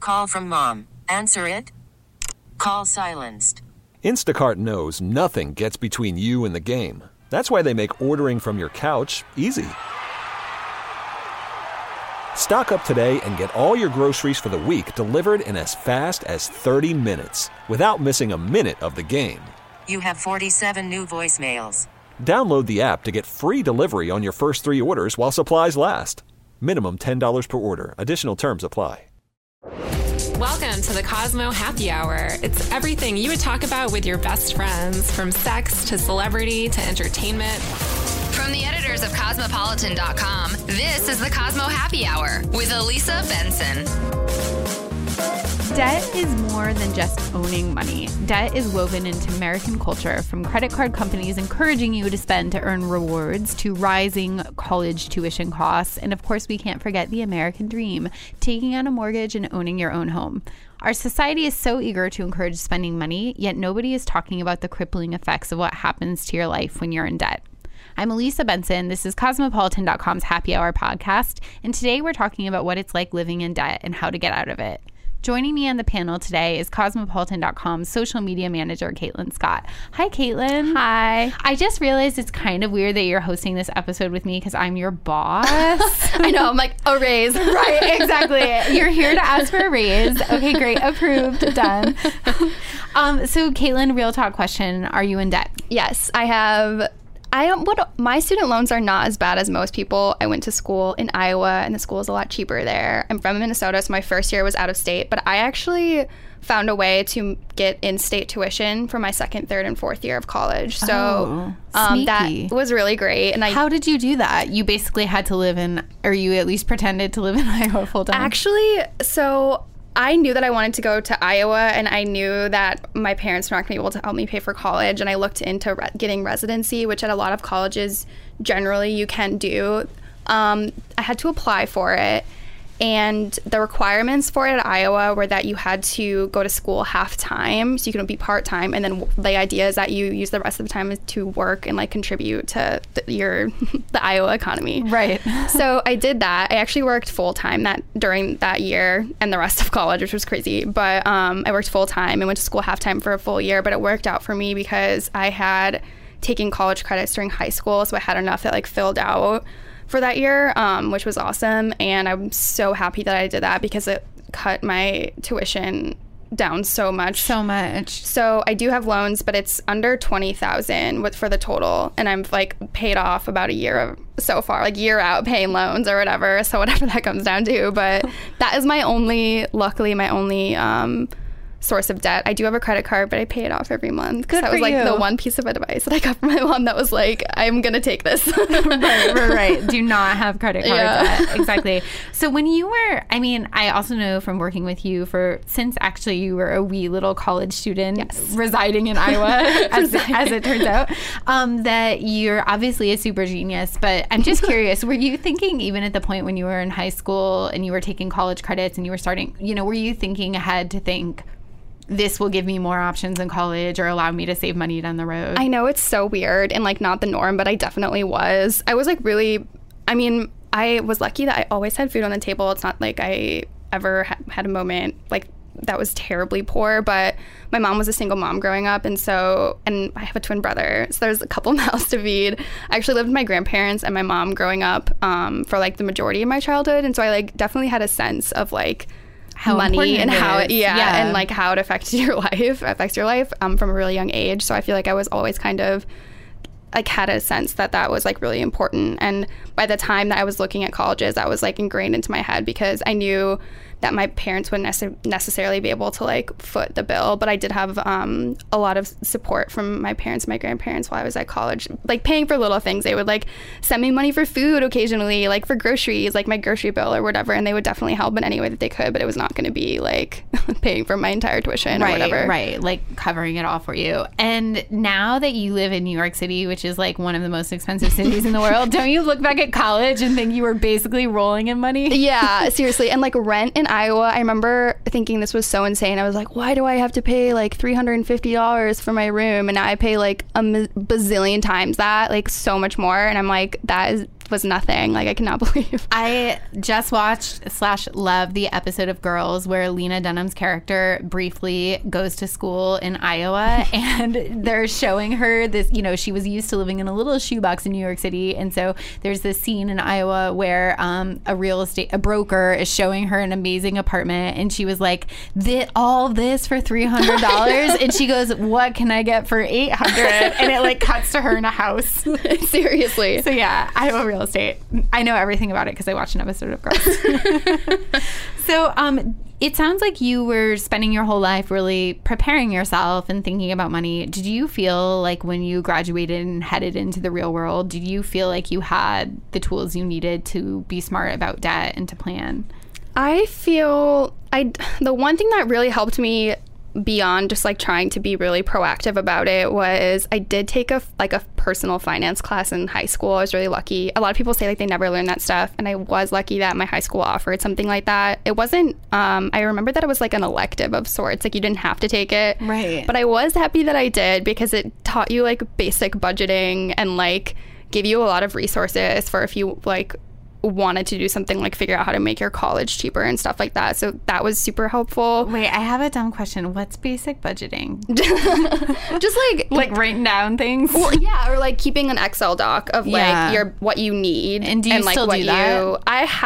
Call from mom. Answer it. Call silenced. Instacart knows nothing gets between you and the game. That's why they make ordering from your couch easy. Stock up today and get all your groceries for the week delivered in as fast as 30 minutes without missing a minute of the game. You have 47 new voicemails. Download the app to get free delivery on your first 3 orders while supplies last. Minimum $10 per order. Additional terms apply. Welcome to the Cosmo Happy Hour. It's everything you would talk about with your best friends, from sex to celebrity to entertainment. From the editors of Cosmopolitan.com, this is the Cosmo Happy Hour with Elisa Benson. Debt is more than just owning money. Debt is woven into American culture, from credit card companies encouraging you to spend to earn rewards to rising college tuition costs. And of course, we can't forget the American dream, taking on a mortgage and owning your own home. Our society is so eager to encourage spending money, yet nobody is talking about the crippling effects of what happens to your life when you're in debt. I'm Elisa Benson. This is Cosmopolitan.com's Happy Hour podcast, and today we're talking about what it's like living in debt and how to get out of it. Joining me on the panel today is Cosmopolitan.com's social media manager, Caitlin Scott. Hi, Caitlin. Hi. I just realized it's kind of weird that you're hosting this episode with me because I'm your boss. I know. I'm like, a raise. Right, exactly. You're here to ask for a raise. Okay, great. Approved. Done. So, Caitlin, real talk question. Are you in debt? Yes, I have. My student loans are not as bad as most people. I went to school in Iowa, and the school is a lot cheaper there. I'm from Minnesota, so my first year was out of state, but I actually found a way to get in-state tuition for my second, third, and fourth year of college. So that was really great. And how did you do that? You basically had to live in, or you at least pretended to live in Iowa full time? Actually, so I knew that I wanted to go to Iowa, and I knew that my parents were not going to be able to help me pay for college, and I looked into getting residency, which at a lot of colleges generally you can do. I had to apply for it, and the requirements for it at Iowa were that you had to go to school half-time, so you couldn't be part-time, and then the idea is that you use the rest of the time to work and like contribute to the Iowa economy. Right. So I did that. I actually worked full-time during that year and the rest of college, which was crazy, but I worked full-time and went to school half-time for a full year, but it worked out for me because I had taken college credits during high school, so I had enough that like filled out for that year, which was awesome. And I'm so happy that I did that because it cut my tuition down so much. So I do have loans, but it's under $20,000 for the total. And I'm like paid off about a year so far, like year out paying loans or whatever. So whatever that comes down to. But that is luckily my only source of debt. I do have a credit card, but I pay it off every month. Good for you. That was like the one piece of advice that I got from my mom that was like, I'm gonna take this. right. Do not have credit card debt. Exactly. So when you were, I also know from working with you since actually you were a wee little college student residing in Iowa, as it turns out, that you're obviously a super genius. But I'm just curious, were you thinking even at the point when you were in high school and you were taking college credits and you were starting, were you thinking ahead to think, this will give me more options in college or allow me to save money down the road? I know it's so weird and like not the norm, but I definitely was. I was like I was lucky that I always had food on the table. It's not like I ever had a moment like that was terribly poor, but my mom was a single mom growing up, and I have a twin brother, so there's a couple mouths to feed. I actually lived with my grandparents and my mom growing up for like the majority of my childhood, and so I like definitely had a sense of like how money and how and like how it affects your life from a really young age. So I feel like I was always kind of like had a sense that was like really important. And by the time that I was looking at colleges, that was like ingrained into my head because I knew that my parents wouldn't necessarily be able to like foot the bill, but I did have a lot of support from my parents and my grandparents while I was at college, like paying for little things. They would like send me money for food occasionally, like for groceries, like my grocery bill or whatever, and they would definitely help in any way that they could, but it was not going to be like paying for my entire tuition or whatever. Right, like covering it all for you. And now that you live in New York City, which is like one of the most expensive cities in the world, don't you look back at college and think you were basically rolling in money? Yeah, seriously. And like rent in Iowa, I remember thinking this was so insane. I was like, why do I have to pay like $350 for my room? And now I pay like a bazillion times that, like so much more. And I'm like, that is was nothing. Like, I cannot believe. I just watched / love the episode of Girls where Lena Dunham's character briefly goes to school in Iowa, and they're showing her this, you know, she was used to living in a little shoebox in New York City, and so there's this scene in Iowa where a broker is showing her an amazing apartment, and she was like, all this for $300? And she goes, what can I get for $800? And it like cuts to her in a house. Seriously. So yeah, Iowa real estate. I know everything about it because I watched an episode of Girls. So it sounds like you were spending your whole life really preparing yourself and thinking about money. Did you feel like when you graduated and headed into the real world, did you feel like you had the tools you needed to be smart about debt and to plan? I feel the one thing that really helped me beyond just like trying to be really proactive about it was I did take a personal finance class in high school. I was really lucky. A lot of people say like they never learn that stuff, and I was lucky that my high school offered something like that. It wasn't I remember that it was like an elective of sorts, like you didn't have to take it, right? But I was happy that I did because it taught you like basic budgeting and like gave you a lot of resources for if you like wanted to do something like figure out how to make your college cheaper and stuff like that. So that was super helpful. Wait, I have a dumb question. What's basic budgeting? Just like writing down things? Well, yeah, or like keeping an Excel doc of like what you need. And do you like, still do that?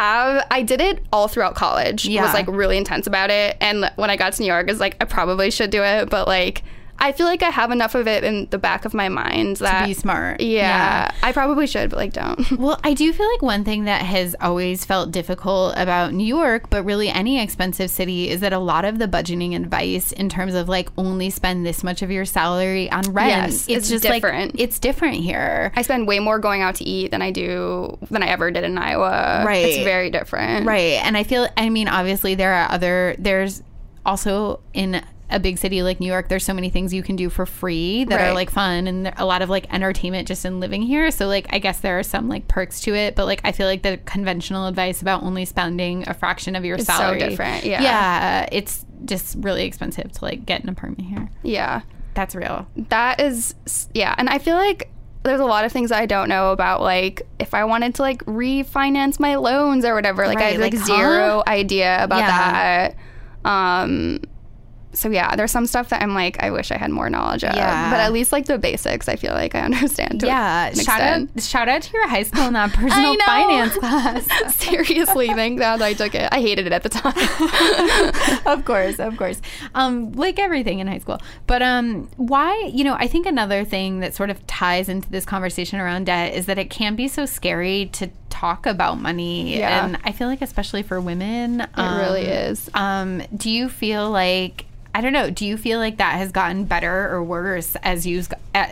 I did it all throughout college. Yeah. Was like really intense about it. And when I got to New York, I was like, I probably should do it, but like I feel like I have enough of it in the back of my mind that to be smart. Yeah, I probably should, but like don't. Well, I do feel like one thing that has always felt difficult about New York, but really any expensive city, is that a lot of the budgeting advice in terms of like only spend this much of your salary on rent. Yes, it's just different. Like, it's different here. I spend way more going out to eat than I ever did in Iowa. Right. It's very different. Right. And I mean, obviously there's also in a big city like New York, there's so many things you can do for free that are like fun, and a lot of like entertainment just in living here. So like I guess there are some like perks to it, but like I feel like the conventional advice about only spending a fraction of your salary, so different. Yeah, it's just really expensive to like get an apartment here. Yeah, that's real. That is, yeah. And I feel like there's a lot of things I don't know about, like if I wanted to like refinance my loans or whatever. Like I have like zero idea about that. So yeah, there's some stuff that I'm like, I wish I had more knowledge of. Yeah. But at least like the basics, I feel like I understand. Shout out to your high school in that personal finance class. Seriously, thank God I took it. I hated it at the time. Of course. Like everything in high school. But why, I think another thing that sort of ties into this conversation around debt is that it can be so scary to talk about money. Yeah. And I feel like especially for women. It really is. Do you feel like, I don't know, do you feel like that has gotten better or worse as you've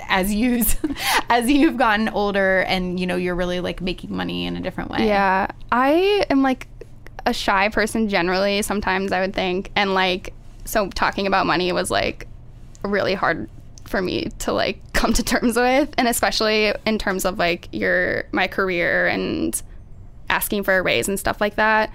gotten older and, you're really like making money in a different way? Yeah. I am like a shy person generally, sometimes I would think. And like, so talking about money was like really hard for me to like come to terms with. And especially in terms of like my career and asking for a raise and stuff like that.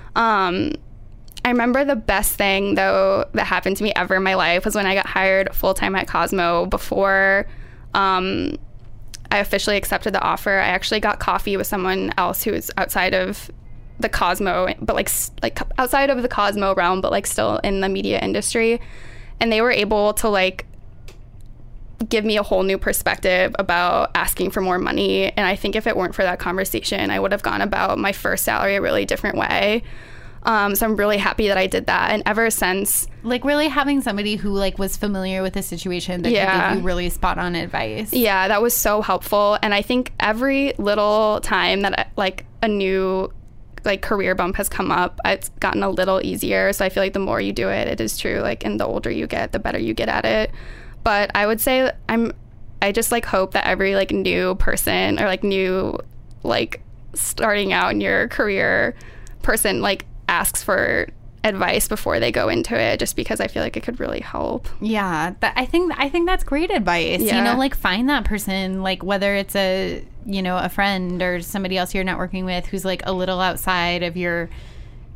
I remember the best thing, though, that happened to me ever in my life was when I got hired full-time at Cosmo. Before I officially accepted the offer, I actually got coffee with someone else who was outside of the Cosmo, but like outside of the Cosmo realm, but like still in the media industry. And they were able to like give me a whole new perspective about asking for more money. And I think if it weren't for that conversation, I would have gone about my first salary a really different way. So I'm really happy that I did that. And ever since, like really having somebody who like was familiar with the situation that could give you really spot on advice. Yeah, that was so helpful. And I think every little time that like a new like career bump has come up, it's gotten a little easier. So I feel like the more you do it, it is true. Like, and the older you get, the better you get at it. But I would say I just like hope that every like new person or like new like starting out in your career person like asks for advice before they go into it, just because I feel like it could really help. Yeah, I think that's great advice. Yeah. Like find that person, like whether it's a friend or somebody else you're networking with who's like a little outside of your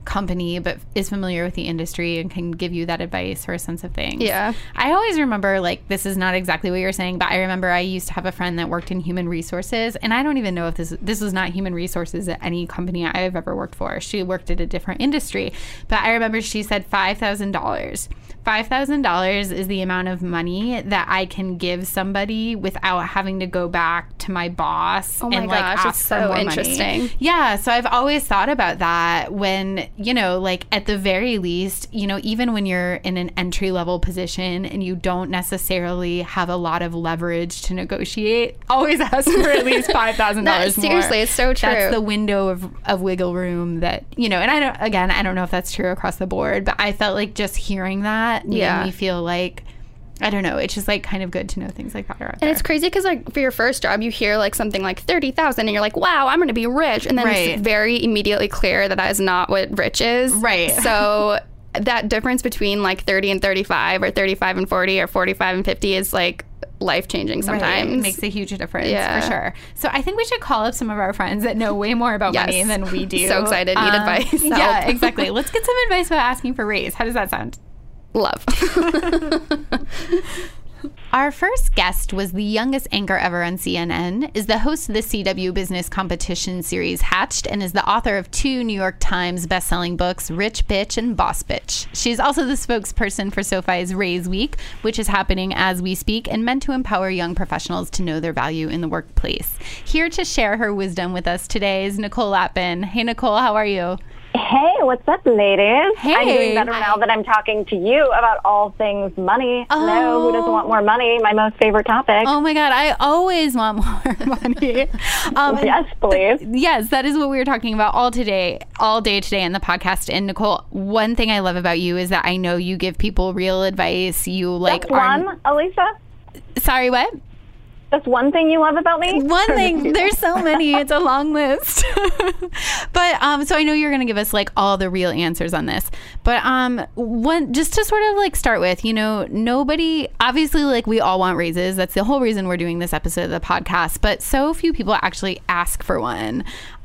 company but is familiar with the industry and can give you that advice or a sense of things. Yeah. I always remember, like, this is not exactly what you're saying, but I remember I used to have a friend that worked in human resources, and I don't even know if this was not human resources at any company I've ever worked for. She worked at a different industry, but I remember she said $5,000. $5,000 is the amount of money that I can give somebody without having to go back to my boss Oh my and gosh, like ask it's for so more interesting. money. Yeah, so I've always thought about that when, you know, like at the very least, you know, even when you're in an entry level position and you don't necessarily have a lot of leverage to negotiate, always ask for at least $5,000 more. Seriously, it's so true. That's the window of wiggle room that, you know, and I don't know if that's true across the board, but I felt like just hearing that made me feel like, I don't know, it's just like kind of good to know things like that are out there. And it's crazy because like for your first job, you hear like something like 30,000 and you're like, wow, I'm going to be rich. And then it's very immediately clear that is not what rich is. Right. So that difference between like 30 and 35 or 35 and 40 or 45 and 50 is like life-changing sometimes. It makes a huge difference, Yeah. for sure. So I think we should call up some of our friends that know way more about money than we do. So excited, need advice. Yeah, Help. exactly. Let's get some advice about asking for a raise. How does that sound? Love. Our first guest was the youngest anchor ever on CNN, is the host of the CW business competition series Hatched, and is the author of 2 New York Times bestselling books, Rich Bitch and Boss Bitch. She's also the spokesperson for SoFi's Raise Week, which is happening as we speak and meant to empower young professionals to know their value in the workplace. Here to share her wisdom with us today is Nicole Lapin. Hey, Nicole, how are you? Hey, what's up, ladies? Hey. I'm doing better now that I'm talking to you about all things money. Hello, who doesn't want more money? My most favorite topic. Oh my God, I always want more money. Yes, please. Yes, that is what we were talking about all day today in the podcast. And Nicole, one thing I love about you is that I know you give people real advice. You like That's one, Elisa? Sorry, what? That's one thing you love about me? One thing. There's so many. It's a long list. But so I know you're going to give us like all the real answers on this. But one, just to sort of like start with, you know, nobody, obviously, like we all want raises. That's the whole reason we're doing this episode of the podcast. But so few people actually ask for one.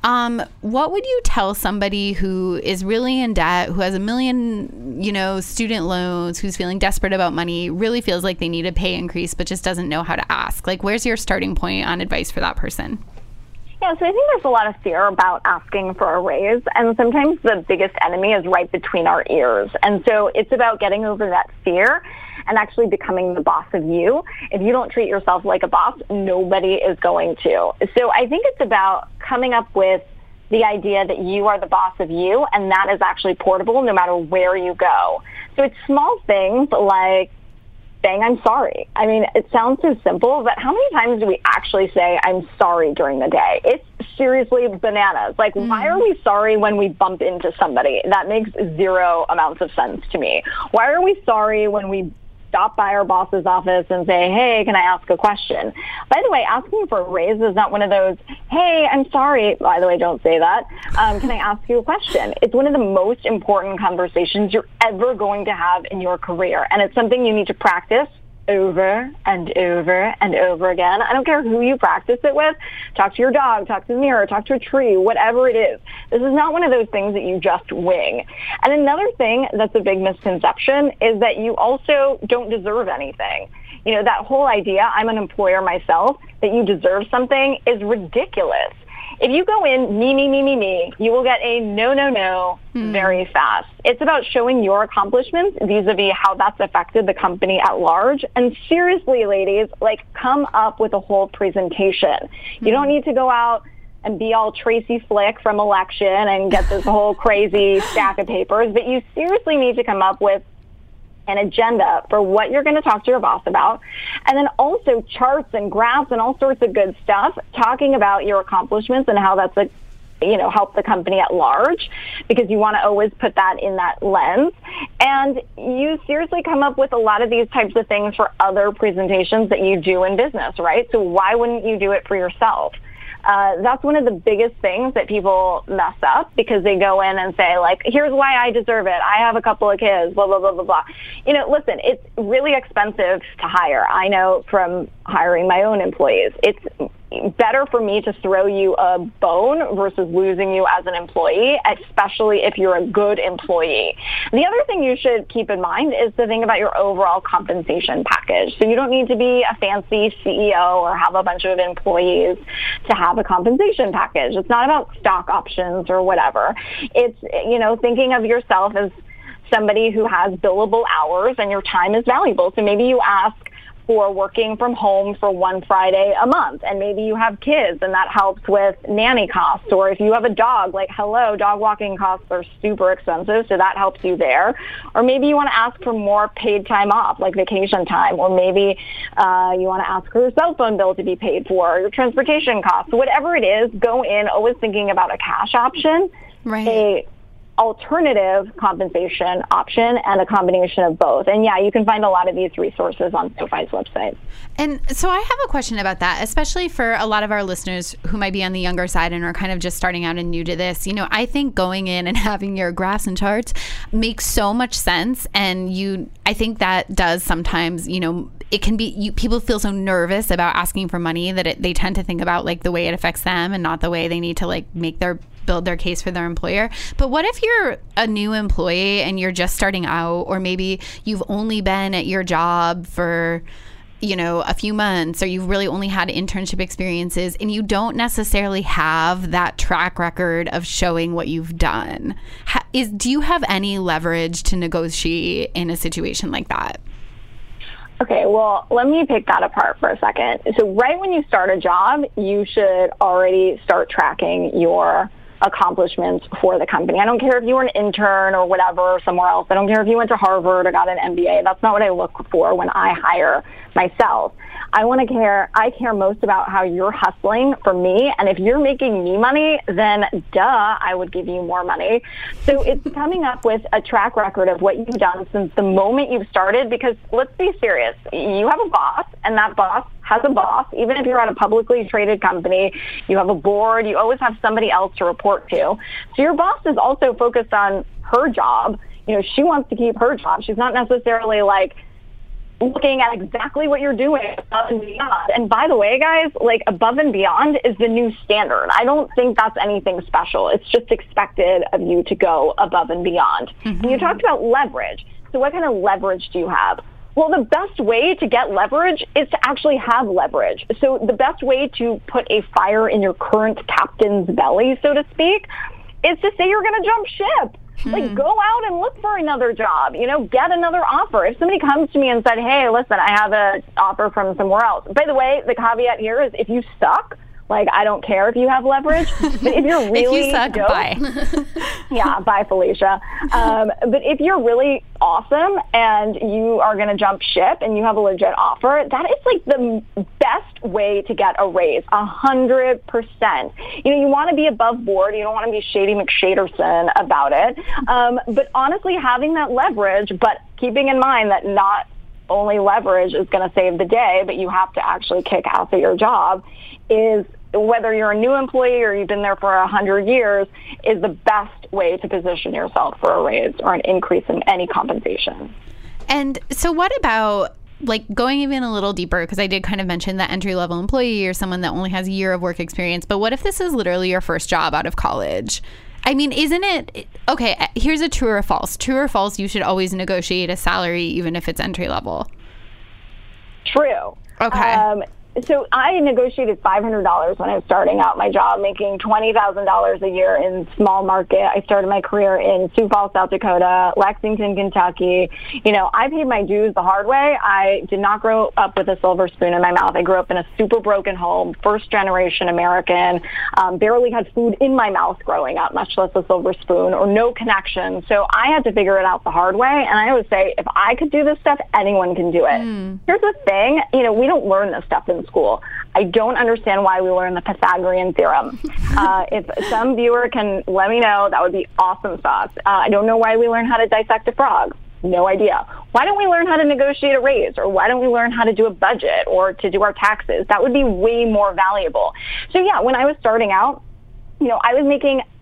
What would you tell somebody who is really in debt, who has 1 million, you know, student loans, who's feeling desperate about money, really feels like they need a pay increase, but just doesn't know how to ask? Like, where's your starting point on advice for that person? Yeah, so I think there's a lot of fear about asking for a raise, and sometimes the biggest enemy is right between our ears. And so it's about getting over that fear and actually becoming the boss of you. If you don't treat yourself like a boss, nobody is going to. So I think it's about coming up with the idea that you are the boss of you, and that is actually portable no matter where you go. So it's small things like saying I'm sorry. I mean, it sounds so simple, but how many times do we actually say I'm sorry during the day? It's seriously bananas. Like, why are we sorry when we bump into somebody? That makes zero amounts of sense to me. Why are we sorry when we stop by our boss's office and say, hey, can I ask a question? By the way, asking for a raise is not one of those, hey, I'm sorry. By the way, don't say that. Can I ask you a question? It's one of the most important conversations you're ever going to have in your career. And it's something you need to practice over and over and over again. I don't care who you practice it with. Talk to your dog, talk to the mirror, talk to a tree, whatever it is. This is not one of those things that you just wing. And another thing that's a big misconception is that you also don't deserve anything. You know, that whole idea, I'm an employer myself, that you deserve something is ridiculous. If you go in, me, you will get a no very fast. It's about showing your accomplishments vis-a-vis how that's affected the company at large. And seriously, ladies, like, come up with a whole presentation. You don't need to go out and be all Tracy Flick from Election and get this whole crazy stack of papers, but you seriously need to come up with an agenda for what you're going to talk to your boss about, and then also charts and graphs and all sorts of good stuff talking about your accomplishments and how that's help the company at large, because you want to always put that in that lens. And you seriously come up with a lot of these types of things for other presentations that you do in business, right? So why wouldn't you do it for yourself? That's one of the biggest things that people mess up, because they go in and say, like, here's why I deserve it. I have a couple of kids, blah, blah, blah, blah, blah. You know, listen, it's really expensive to hire. I know from hiring my own employees. It's better for me to throw you a bone versus losing you as an employee, especially if you're a good employee. The other thing you should keep in mind is to think about your overall compensation package. So you don't need to be a fancy CEO or have a bunch of employees to have a compensation package. It's not about stock options or whatever. It's, thinking of yourself as somebody who has billable hours and your time is valuable. So maybe you ask for working from home for one Friday a month, and maybe you have kids and that helps with nanny costs. Or if you have a dog, dog walking costs are super expensive, so that helps you there. Or maybe you want to ask for more paid time off, like vacation time, or maybe you want to ask for your cell phone bill to be paid for, or your transportation costs. Whatever it is, go in always thinking about a cash option, right? A alternative compensation option, and a combination of both. And yeah, you can find a lot of these resources on SoFi's website. And so I have a question about that, especially for a lot of our listeners who might be on the younger side and are kind of just starting out and new to this. I think going in and having your graphs and charts makes so much sense. And I think that does sometimes, it can be, people feel so nervous about asking for money that they tend to think about the way it affects them and not the way they need to build their case for their employer. But what if you're a new employee and you're just starting out, or maybe you've only been at your job for, a few months, or you've really only had internship experiences and you don't necessarily have that track record of showing what you've done? Do you have any leverage to negotiate in a situation like that? Okay, well, let me pick that apart for a second. So right when you start a job, you should already start tracking your accomplishments for the company. I don't care if you were an intern or whatever somewhere else. I don't care if you went to Harvard or got an MBA. That's not what I look for when I hire myself. I care most about how you're hustling for me. And if you're making me money, then I would give you more money. So it's coming up with a track record of what you've done since the moment you've started, because let's be serious. You have a boss, and that boss has a boss. Even if you're at a publicly traded company, you have a board, you always have somebody else to report to. So your boss is also focused on her job. She wants to keep her job. She's not necessarily looking at exactly what you're doing above and beyond. And by the way, guys, above and beyond is the new standard. I don't think that's anything special. It's just expected of you to go above and beyond. Mm-hmm. And you talked about leverage. So what kind of leverage do you have? Well, the best way to get leverage is to actually have leverage. So the best way to put a fire in your current captain's belly, so to speak, is to say you're going to jump ship. Go out and look for another job, get another offer. If somebody comes to me and said, hey, listen, I have an offer from somewhere else. By the way, the caveat here is if you suck, I don't care if you have leverage, but if you're really if you suck, dope, bye. Yeah, bye, Felicia. But if you're really awesome and you are going to jump ship and you have a legit offer, that is the best way to get a raise, 100%. You want to be above board. You don't want to be Shady McShaderson about it. But honestly, having that leverage, but keeping in mind that not only leverage is going to save the day, but you have to actually kick ass at your job, is whether you're a new employee or you've been there for 100 years, is the best way to position yourself for a raise or an increase in any compensation. And so what about going even a little deeper, because I did kind of mention that entry-level employee or someone that only has a year of work experience, but what if this is literally your first job out of college? I mean, isn't it, okay, here's a true or false. True or false, you should always negotiate a salary even if it's entry level. True. Okay. So I negotiated $500 when I was starting out my job, making $20,000 a year in small market. I started my career in Sioux Falls, South Dakota, Lexington, Kentucky. I paid my dues the hard way. I did not grow up with a silver spoon in my mouth. I grew up in a super broken home, first generation American, barely had food in my mouth growing up, much less a silver spoon or no connection. So I had to figure it out the hard way. And I always say, if I could do this stuff, anyone can do it. Here's the thing, we don't learn this stuff in school. I don't understand why we learn the Pythagorean theorem. If some viewer can let me know, that would be awesome sauce. I don't know why we learn how to dissect a frog. No idea. Why don't we learn how to negotiate a raise? Or why don't we learn how to do a budget or to do our taxes? That would be way more valuable. So yeah, when I was starting out, I was making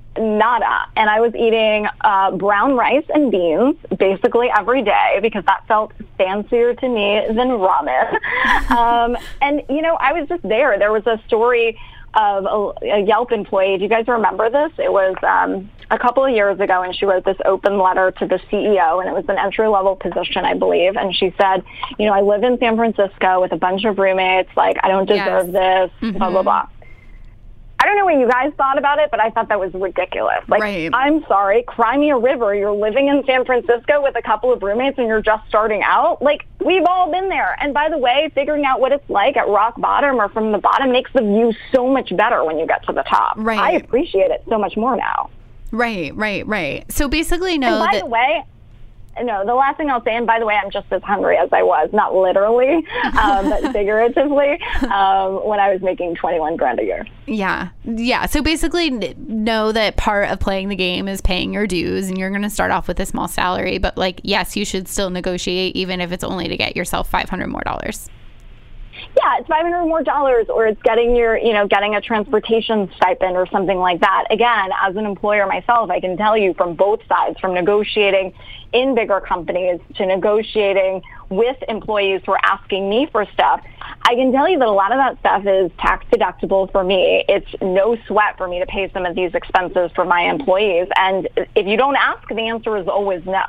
nada. And I was eating brown rice and beans basically every day because that felt fancier to me than ramen. And, you know, I was just there. There was a story of a Yelp employee. Do you guys remember this? It was a couple of years ago, and she wrote this open letter to the CEO, and it was an entry-level position, I believe. And she said, you know, I live in San Francisco with a bunch of roommates. Like, I don't deserve this, blah, blah, blah. I don't know what you guys thought about it, but I thought that was ridiculous. Like, I'm sorry, cry me a river. You're living in San Francisco with a couple of roommates and you're just starting out. Like, we've all been there. And by the way, figuring out what it's like at rock bottom or from the bottom makes the view so much better when you get to the top. Right. I appreciate it so much more now. Right. So basically, no. And by the way, no, the last thing I'll say, and by the way, I'm just as hungry as I was, not literally, but figuratively, when I was making $21,000 a year. Yeah. So basically, know that part of playing the game is paying your dues, and you're going to start off with a small salary. But like, yes, you should still negotiate, even if it's only to get yourself $500 more. Yeah, it's $500 more, or it's getting getting a transportation stipend or something like that. Again, as an employer myself, I can tell you from both sides, from negotiating in bigger companies to negotiating with employees who are asking me for stuff, I can tell you that a lot of that stuff is tax deductible for me. It's no sweat for me to pay some of these expenses for my employees. And if you don't ask, the answer is always no.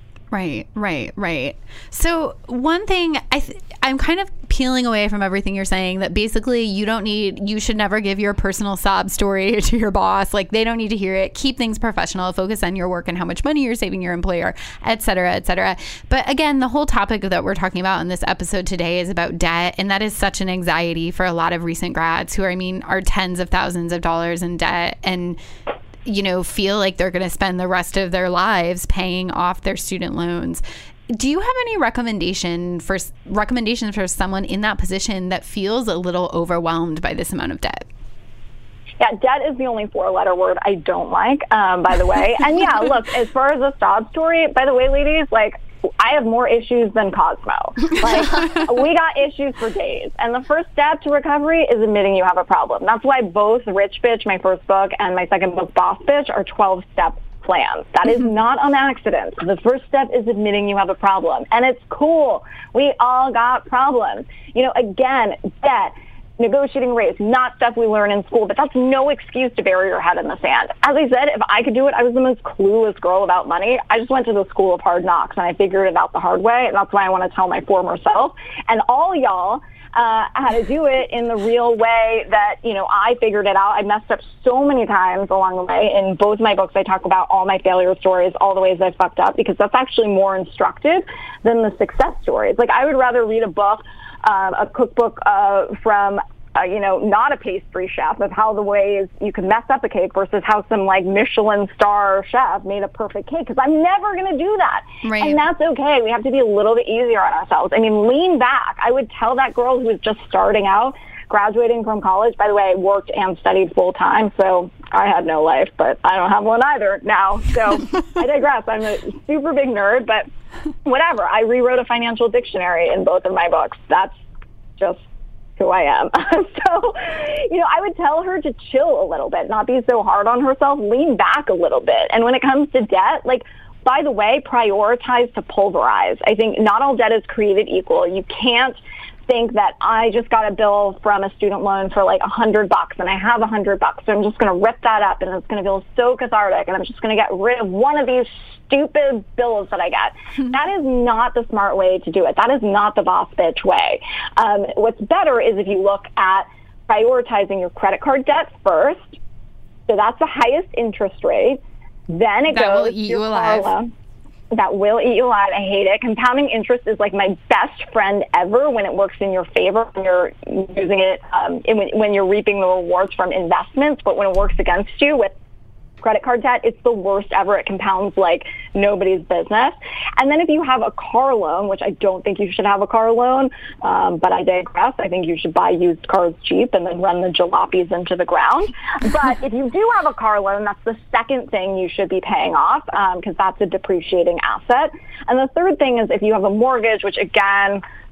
Right. So one thing I'm kind of peeling away from everything you're saying, that basically you should never give your personal sob story to your boss. Like, they don't need to hear it. Keep things professional. Focus on your work and how much money you're saving your employer, et cetera, et cetera. But again, the whole topic that we're talking about in this episode today is about debt. And that is such an anxiety for a lot of recent grads who are tens of thousands of dollars in debt and, you know, feel like they're going to spend the rest of their lives paying off their student loans. Do you have any recommendations for someone in that position that feels a little overwhelmed by this amount of debt? Yeah, debt is the only four-letter word I don't like, by the way. And yeah, look, as far as a sob story, by the way, ladies, like, I have more issues than Cosmo. Like, we got issues for days. And the first step to recovery is admitting you have a problem. That's why both Rich Bitch, my first book, and my second book, Boss Bitch, are 12-step plans. That is not an accident. The first step is admitting you have a problem. And it's cool. We all got problems. You know, again, debt, negotiating rates, not stuff we learn in school, but that's no excuse to bury your head in the sand. As I said, if I could do it, I was the most clueless girl about money. I just went to the school of hard knocks and I figured it out the hard way, and that's why I want to tell my former self and all y'all how to do it in the real way that, you know, I figured it out. I messed up so many times along the way. In both my books, I talk about all my failure stories, all the ways I fucked up, because that's actually more instructive than the success stories. Like, I would rather read a book, a cookbook from, not a pastry chef, of how the ways you can mess up a cake versus how some like Michelin star chef made a perfect cake, because I'm never going to do that. Right. And that's okay. We have to be a little bit easier on ourselves. I mean, lean back. I would tell that girl who was just starting out, graduating from college. By the way, I worked and studied full time, so I had no life, but I don't have one either now. So I digress. I'm a super big nerd, but whatever. I rewrote a financial dictionary in both of my books. That's just who I am. So, I would tell her to chill a little bit, not be so hard on herself, lean back a little bit. And when it comes to debt, like, by the way, prioritize to pulverize. I think not all debt is created equal. You can't think that I just got a bill from a student loan for like $100 and I have $100, so I'm just going to rip that up and it's going to feel so cathartic and I'm just going to get rid of one of these stupid bills that I get. That is not the smart way to do it. That is not the boss bitch way. What's better is if you look at prioritizing your credit card debt first. So that's the highest interest rate. Then it goes to your car loan. That will eat you alive. I hate it. Compounding interest is like my best friend ever when it works in your favor, when you're using it, when you're reaping the rewards from investments. But when it works against you with credit card debt, it's the worst ever. It compounds like nobody's business. And then if you have a car loan, which I don't think you should have a car loan, but I digress. I think you should buy used cars cheap and then run the jalopies into the ground. But if you do have a car loan, that's the second thing you should be paying off, because that's a depreciating asset. And the third thing is if you have a mortgage, which again,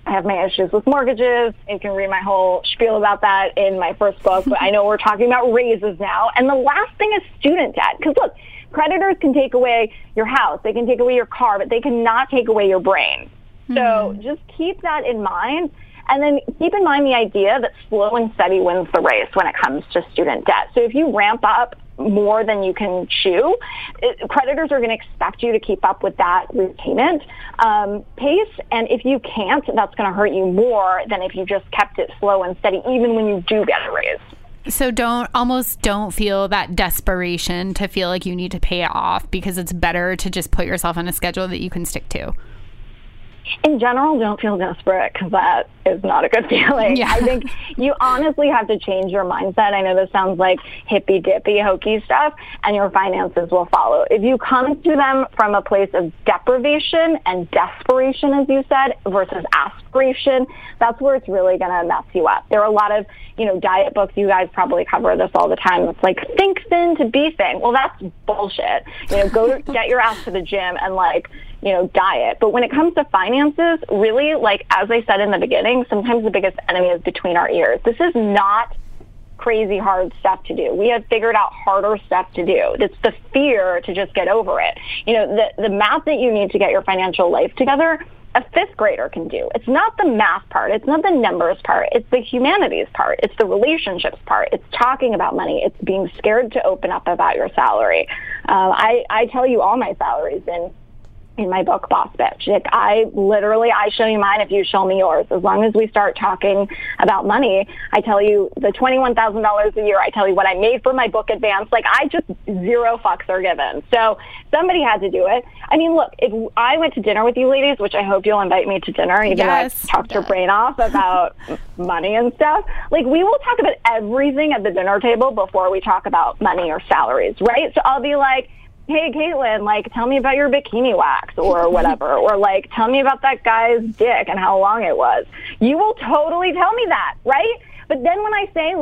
I have my issues with mortgages. You can read my whole spiel about that in my first book, but I know we're talking about raises now. And the last thing is student debt. Because look, creditors can take away your house, they can take away your car, but they cannot take away your brain. So just keep that in mind. And then keep in mind the idea that slow and steady wins the race when it comes to student debt. So if you ramp up more than you can chew, creditors are going to expect you to keep up with that repayment pace. And if you can't, that's going to hurt you more than if you just kept it slow and steady, even when you do get a raise. So don't feel that desperation to feel like you need to pay it off, because it's better to just put yourself on a schedule that you can stick to. In general, don't feel desperate, because that is not a good feeling. Yeah. I think you honestly have to change your mindset. I know this sounds like hippy-dippy, hokey stuff, and your finances will follow. If you come to them from a place of deprivation and desperation, as you said, versus aspiration, that's where it's really going to mess you up. There are a lot of, diet books. You guys probably cover this all the time. It's like, think thin to be thin. Well, that's bullshit. Get your ass to the gym and diet. But when it comes to finances, really, as I said in the beginning, sometimes the biggest enemy is between our ears. This is not crazy hard stuff to do. We have figured out harder stuff to do. It's the fear to just get over it. The math that you need to get your financial life together, a fifth grader can do. It's not the math part. It's not the numbers part. It's the humanities part. It's the relationships part. It's talking about money. It's being scared to open up about your salary. I tell you all my salaries in my book, Boss Bitch. I show you mine if you show me yours. As long as we start talking about money, I tell you the $21,000 a year. I tell you what I made for my book advance. I just zero fucks are given. So somebody had to do it. I mean, look, if I went to dinner with you ladies, which I hope you'll invite me to dinner, even though I've talked your brain off about money and stuff, we will talk about everything at the dinner table before we talk about money or salaries, right? So I'll be like, hey, Caitlin, tell me about your bikini wax or whatever, or tell me about that guy's dick and how long it was. You will totally tell me that, right? But then when I say,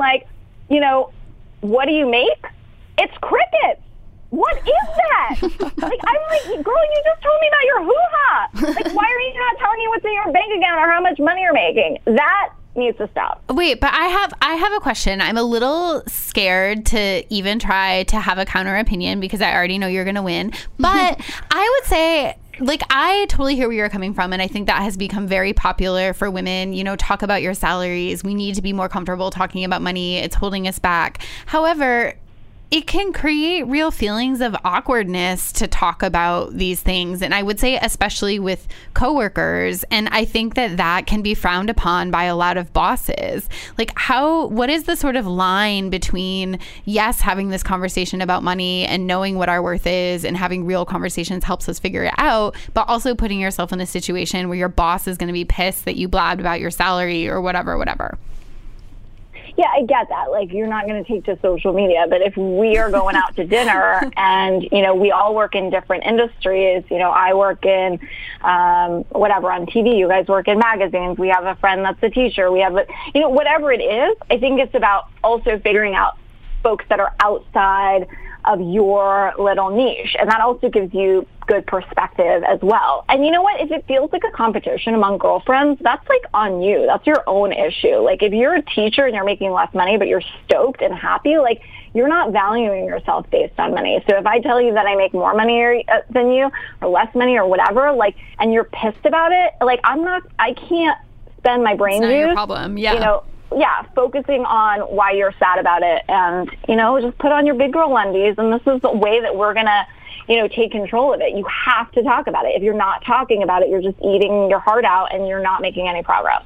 what do you make? It's crickets. What is that? I'm like, girl, you just told me about your hoo-ha. Why are you not telling me what's in your bank account or how much money you're making? That needs to stop. Wait, but I have a question. I'm a little scared to even try to have a counter opinion because I already know you're going to win. But I would say, I totally hear where you're coming from, and I think that has become very popular for women. Talk about your salaries. We need to be more comfortable talking about money. It's holding us back. However, it can create real feelings of awkwardness to talk about these things. And I would say especially with coworkers. And I think that can be frowned upon by a lot of bosses. What is the sort of line between, yes, having this conversation about money and knowing what our worth is and having real conversations helps us figure it out, but also putting yourself in a situation where your boss is going to be pissed that you blabbed about your salary or whatever. Yeah, I get that. You're not going to take to social media, but if we are going out to dinner and, we all work in different industries, I work in, on TV, you guys work in magazines, we have a friend that's a teacher, we have, whatever it is, I think it's about also figuring out folks that are outside of your little niche. And that also gives you good perspective as well. And you know what? If it feels like a competition among girlfriends, that's on you. That's your own issue. If you're a teacher and you're making less money, but you're stoked and happy, you're not valuing yourself based on money. So if I tell you that I make more money than you or less money or whatever, and you're pissed about it, I can't spend my brain juice. It's not your problem. Yeah. Focusing on why you're sad about it, and, just put on your big girl undies, and this is the way that we're going to, take control of it. You have to talk about it. If you're not talking about it, you're just eating your heart out and you're not making any progress.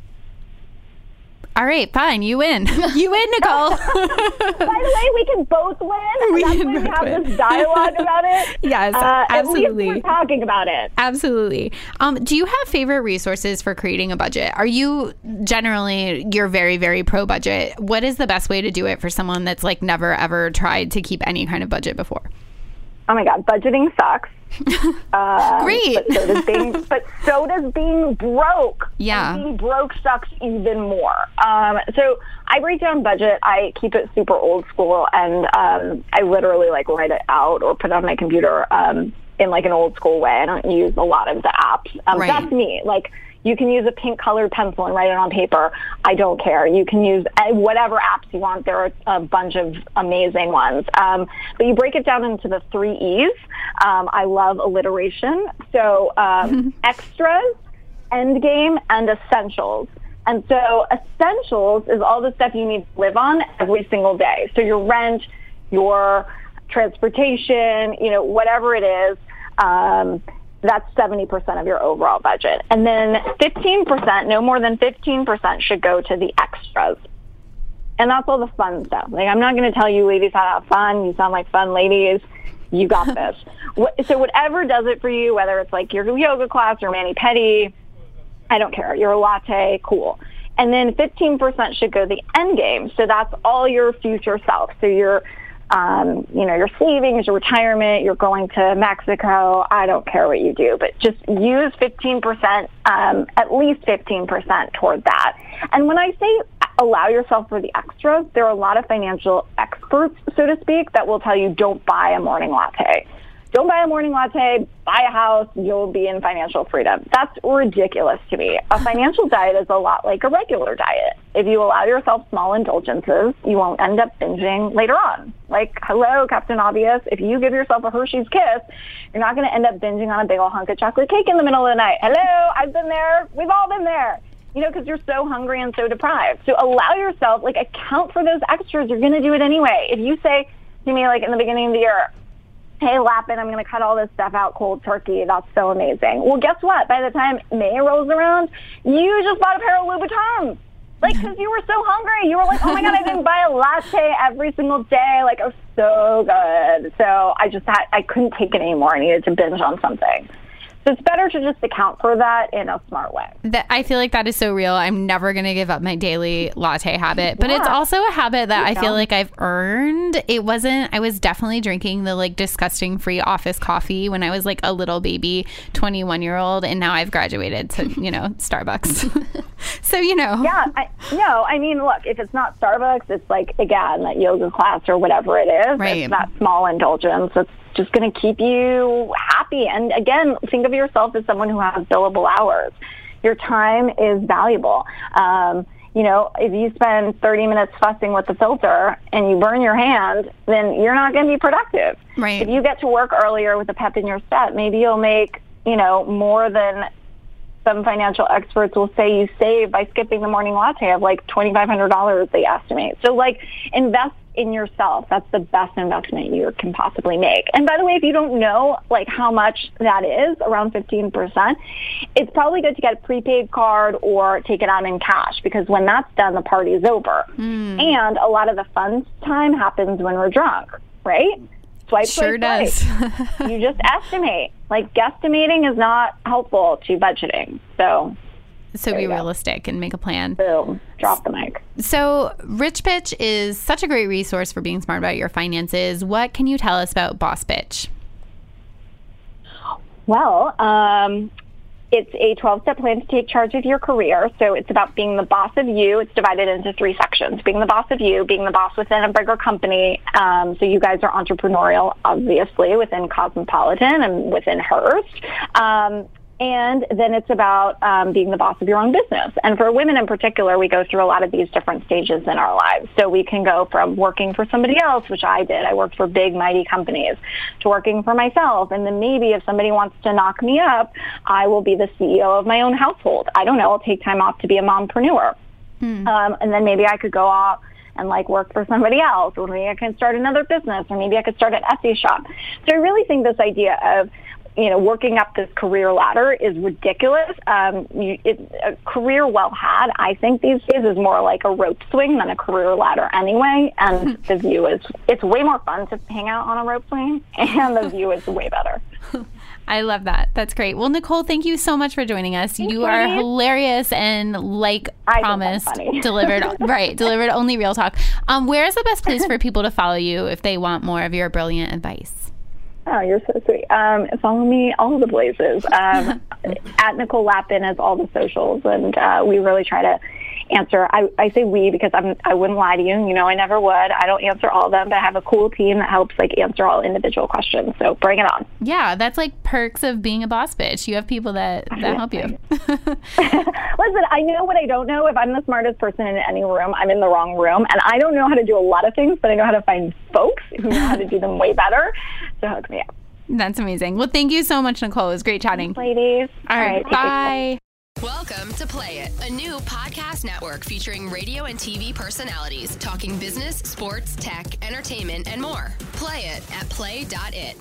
All right, fine. You win. You win, Nicole. By the way, we can both win. That's why we have this dialogue about it. Yes, absolutely. At least we're talking about it. Absolutely. Do you have favorite resources for creating a budget? Are you you're very, very pro budget? What is the best way to do it for someone that's never, ever tried to keep any kind of budget before? Oh my God, budgeting sucks. Great. But so does being broke. Yeah. And being broke sucks even more. So I break down budget. I keep it super old school, and I literally write it out or put it on my computer in like an old school way. I don't use a lot of the apps. Right. That's me. Like, you can use a pink colored pencil and write it on paper. I don't care. You can use whatever apps you want. There are a bunch of amazing ones. But you break it down into the 3 E's. I love alliteration. So extras, end game, and essentials. And so essentials is all the stuff you need to live on every single day. So your rent, your transportation, whatever it is, that's 70% of your overall budget. And then 15%, no more than 15% should go to the extras. And that's all the fun stuff. Like, I'm not going to tell you ladies how to have fun. You sound like fun ladies. You got this. So whatever does it for you, whether it's like your yoga class or mani-pedi, I don't care. Your latte, cool. And then 15% should go the end game. So that's all your future self. So your savings, your retirement, you're going to Mexico. I don't care what you do, but just use 15%, at least 15% toward that. And when I say allow yourself for the extras, there are a lot of financial experts, so to speak, that will tell you don't buy a morning latte. Don't buy a morning latte, buy a house, you'll be in financial freedom. That's ridiculous to me. A financial diet is a lot like a regular diet. If you allow yourself small indulgences, you won't end up binging later on. Like, hello, Captain Obvious. If you give yourself a Hershey's Kiss, you're not going to end up binging on a big old hunk of chocolate cake in the middle of the night. Hello, I've been there. We've all been there. Because you're so hungry and so deprived. So allow yourself, account for those extras. You're going to do it anyway. If you say to me, in the beginning of the year, hey, Lappin, I'm going to cut all this stuff out cold turkey. That's so amazing. Well, guess what? By the time May rolls around, you just bought a pair of Louboutins. Because you were so hungry. You were like, oh, my God, I didn't buy a latte every single day. It was so good. So I couldn't take it anymore. I needed to binge on something. So it's better to just account for that in a smart way. I feel like that is so real. I'm never going to give up my daily latte habit, but it's also a habit that I feel like I've earned. I was definitely drinking the disgusting free office coffee when I was a little baby 21-year-old, and now I've graduated to, Starbucks. So, Yeah. Look, if it's not Starbucks, it's again, that yoga class or whatever it is. Right. It's that small indulgence. It's just going to keep you happy. And again, think of yourself as someone who has billable hours. Your time is valuable. If you spend 30 minutes fussing with the filter and you burn your hand, then you're not going to be productive. Right. If you get to work earlier with a pep in your step, maybe you'll make, more than some financial experts will say you save by skipping the morning latte of $2,500 they estimate. So invest in yourself. That's the best investment you can possibly make. And by the way, if you don't know how much that is, around 15%, it's probably good to get a prepaid card or take it out in cash, because when that's done, the party's over. And a lot of the fun time happens when we're drunk, right? Swipe, sure swipe, does. swipe. You just estimate. Guesstimating is not helpful to budgeting. So be realistic and make a plan. Boom. Drop the mic. So Rich Bitch is such a great resource for being smart about your finances. What can you tell us about Boss Bitch? Well, it's a 12-step plan to take charge of your career. So it's about being the boss of you. It's divided into 3 sections. Being the boss of you, being the boss within a bigger company. So you guys are entrepreneurial, obviously, within Cosmopolitan and within Hearst. And then it's about being the boss of your own business. And for women in particular, we go through a lot of these different stages in our lives. So we can go from working for somebody else, which I did. I worked for big, mighty companies, to working for myself. And then maybe if somebody wants to knock me up, I will be the CEO of my own household. I don't know. I'll take time off to be a mompreneur. And then maybe I could go off and work for somebody else, or maybe I can start another business, or maybe I could start an Etsy shop. So I really think this idea of working up this career ladder is ridiculous. A career well had, I think these days, is more like a rope swing than a career ladder anyway. And the view it's way more fun to hang out on a rope swing, and the view is way better. I love that. That's great. Well, Nicole, thank you so much for joining us. You are hilarious and, promised, delivered only real talk. Where is the best place for people to follow you if they want more of your brilliant advice? Oh, you're so sweet. Follow me all the places. At Nicole Lappin is all the socials, and we really try to answer. I say we because I wouldn't lie to you. You know, I never would. I don't answer all of them, but I have a cool team that helps like answer all individual questions. So bring it on. Yeah, that's like perks of being a boss bitch. You have people that help you. Listen, I know what I don't know. If I'm the smartest person in any room, I'm in the wrong room. And I don't know how to do a lot of things, but I know how to find folks who know how to do them way better. So hook me up. That's amazing. Well, thank you so much, Nicole. It was great chatting. Thanks, ladies. All right. Bye. Welcome to Play It, a new podcast network featuring radio and TV personalities talking business, sports, tech, entertainment, and more. Play it at play.it.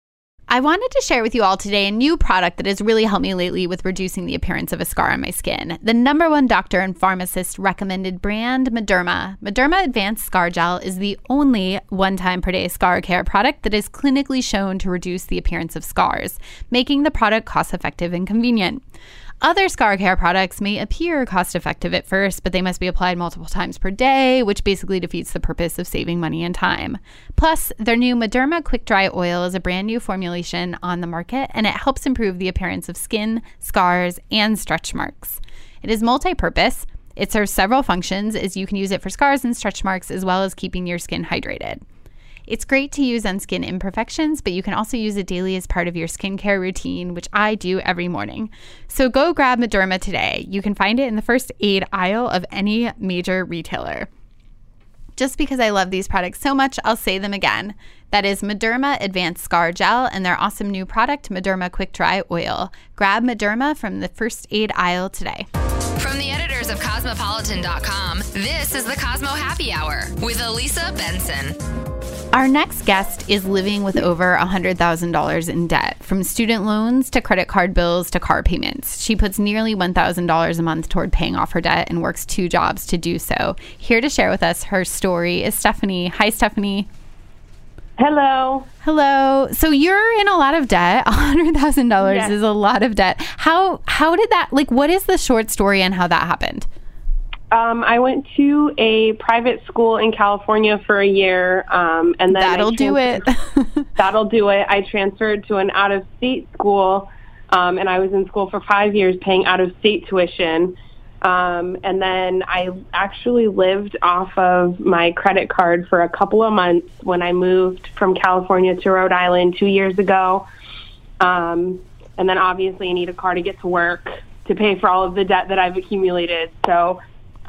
I wanted to share with you all today a new product that has really helped me lately with reducing the appearance of a scar on my skin. The #1 doctor and pharmacist recommended brand Mederma. Mederma Advanced Scar Gel is the only one-time per day scar care product that is clinically shown to reduce the appearance of scars, making the product cost-effective and convenient. Other scar care products may appear cost-effective at first, but they must be applied multiple times per day, which basically defeats the purpose of saving money and time. Plus, their new Mederma Quick Dry Oil is a brand new formulation on the market, and it helps improve the appearance of skin, scars, and stretch marks. It is multi-purpose. It serves several functions, as you can use it for scars and stretch marks, as well as keeping your skin hydrated. It's great to use on skin imperfections, but you can also use it daily as part of your skincare routine, which I do every morning. So go grab Mederma today. You can find it in the first aid aisle of any major retailer. Just because I love these products so much, I'll say them again. That is Mederma Advanced Scar Gel and their awesome new product, Mederma Quick Dry Oil. Grab Mederma from the first aid aisle today. From the editors of Cosmopolitan.com, this is the Cosmo Happy Hour with Elisa Benson. Our next guest is living with over $100,000 in debt, from student loans to credit card bills to car payments. She puts nearly $1,000 a month toward paying off her debt and works 2 jobs to do so. Here to share with us her story is Stephanie. Hi, Stephanie. Hello. Hello. So you're in a lot of debt. $100,000 Yes. is a lot of debt. How did that, like, what is the short story and how that happened? I went to a private school in California for a year, and then That'll do it. That'll do it. I transferred to an out-of-state school, and I was in school for 5 years paying out-of-state tuition. And then I actually lived off of my credit card for a couple of months when I moved from California to Rhode Island 2 years ago. And then obviously I need a car to get to work to pay for all of the debt that I've accumulated. So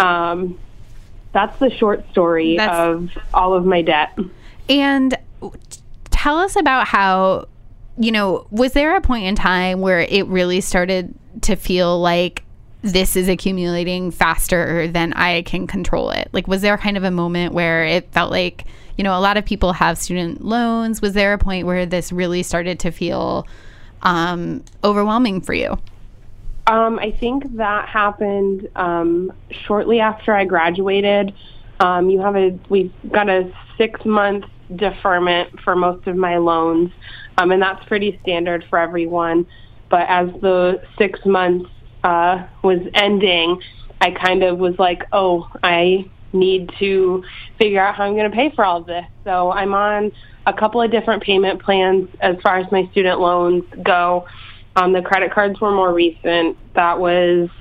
that's the short story of all of my debt. And tell us about how, was there a point in time where it really started to feel like this is accumulating faster than I can control it? Like, was there kind of a moment where it felt like, a lot of people have student loans? Was there a point where this really started to feel overwhelming for you? I think that happened shortly after I graduated. We've got a 6-month deferment for most of my loans, and that's pretty standard for everyone. But as the 6 months was ending, I kind of was like, I need to figure out how I'm going to pay for all of this. So I'm on a couple of different payment plans as far as my student loans go. The credit cards were more recent. That was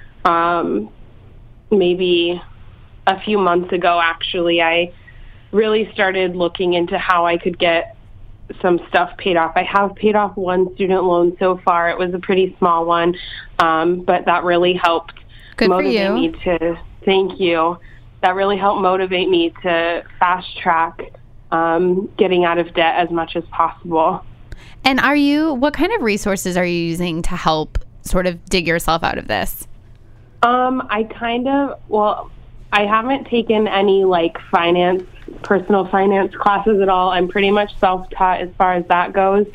maybe a few months ago, actually. I really started looking into how I could get some stuff paid off. I have paid off one student loan so far. It was a pretty small one, but that really helped motivate me to, thank you. That really helped motivate me to fast track getting out of debt as much as possible. And what kind of resources are you using to help sort of dig yourself out of this? I haven't taken any personal finance classes at all. I'm pretty much self-taught as far as that goes.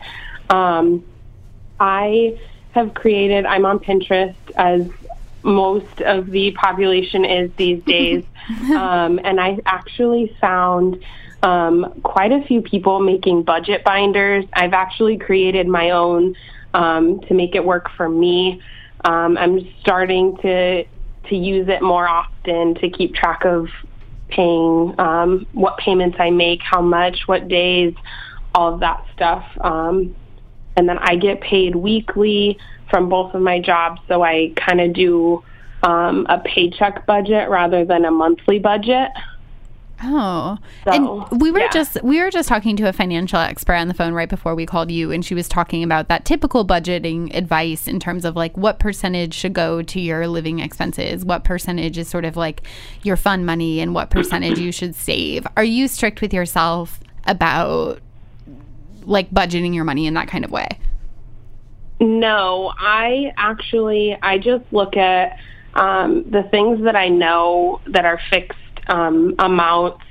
I have I'm on Pinterest, as most of the population is these days. And I actually found quite a few people making budget binders. I've actually created my own to make it work for me. I'm starting to use it more often to keep track of paying, what payments I make, how much, what days, all of that stuff. And then I get paid weekly from both of my jobs, so I kind of do a paycheck budget rather than a monthly budget. Oh, So, and we were just talking to a financial expert on the phone right before we called you, and she was talking about that typical budgeting advice in terms of like what percentage should go to your living expenses, what percentage is sort of like your fun money, and what percentage you should save. Are you strict with yourself about like budgeting your money in that kind of way? No, I just look at the things that I know that are fixed amounts.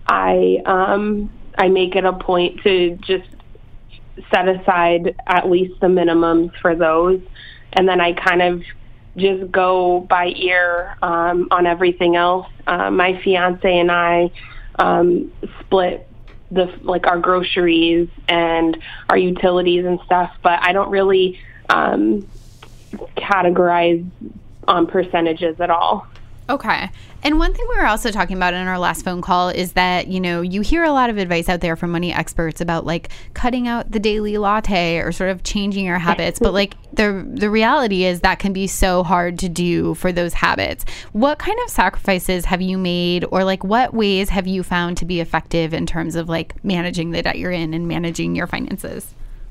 I make it a point to just set aside at least the minimums for those, and then I kind of just go by ear on everything else. My fiance and I split our groceries and our utilities and stuff, but I don't really categorize on percentages at all. Okay. And one thing we were also talking about in our last phone call is that, you know, you hear a lot of advice out there from money experts about like cutting out the daily latte or sort of changing your habits. But like the reality is that can be so hard to do for those habits. What kind of sacrifices have you made, or like what ways have you found to be effective in terms of like managing the debt you're in and managing your finances?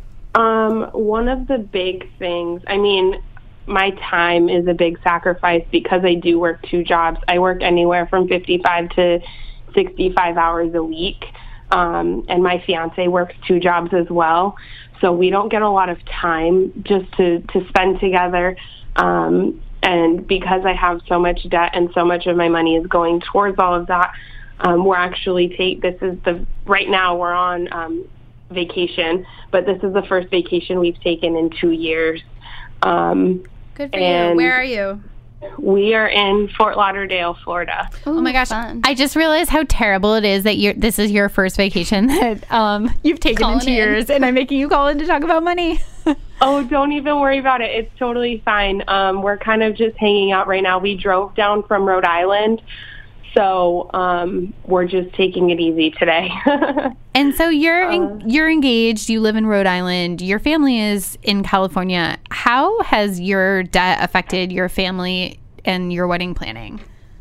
One of the big things, I mean, my time is a big sacrifice because I do work 2 jobs. I work anywhere from 55 to 65 hours a week. And my fiance works 2 jobs as well. So we don't get a lot of time just to spend together. And because I have so much debt and so much of my money is going towards all of that, we're actually right now we're on vacation, but this is the first vacation we've taken in 2 years. Good for you. Where are you? We are in Fort Lauderdale, Florida. Oh my gosh. Fun. I just realized how terrible it is that this is your first vacation that you've taken in 2 years, and I'm making you call in to talk about money. Oh, don't even worry about it. It's totally fine. We're kind of just hanging out right now. We drove down from Rhode Island, so we're just taking it easy today. And so you're engaged. You live in Rhode Island. Your family is in California. How has your debt affected your family and your wedding planning?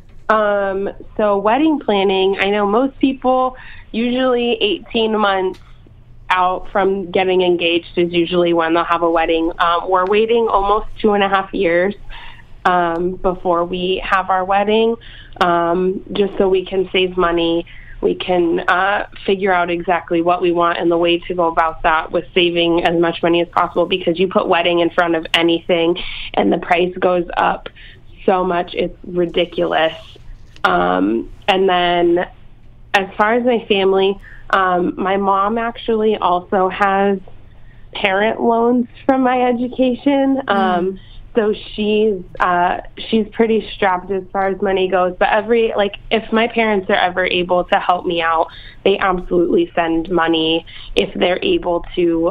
So wedding planning, I know most people usually 18 months out from getting engaged is usually when they'll have a wedding. We're waiting almost 2.5 years before we have our wedding, just so we can save money. We can figure out exactly what we want and the way to go about that with saving as much money as possible, because you put wedding in front of anything and the price goes up so much, it's ridiculous. And then as far as my family, my mom actually also has parent loans from my education. So she's pretty strapped as far as money goes. But if my parents are ever able to help me out, they absolutely send money if they're able to.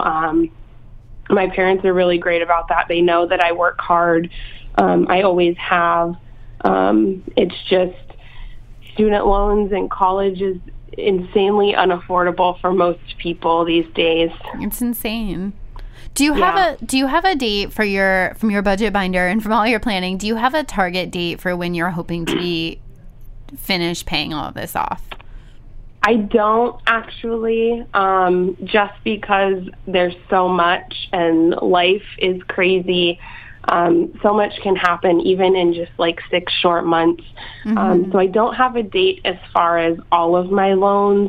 My parents are really great about that. They know that I work hard. I always have. It's just student loans and college is insanely unaffordable for most people these days. It's insane. Do you have a date from your budget binder and from all your planning? Do you have a target date for when you're hoping to be finished paying all of this off? I don't actually, just because there's so much and life is crazy. So much can happen even in just like 6 short months. So I don't have a date as far as all of my loans.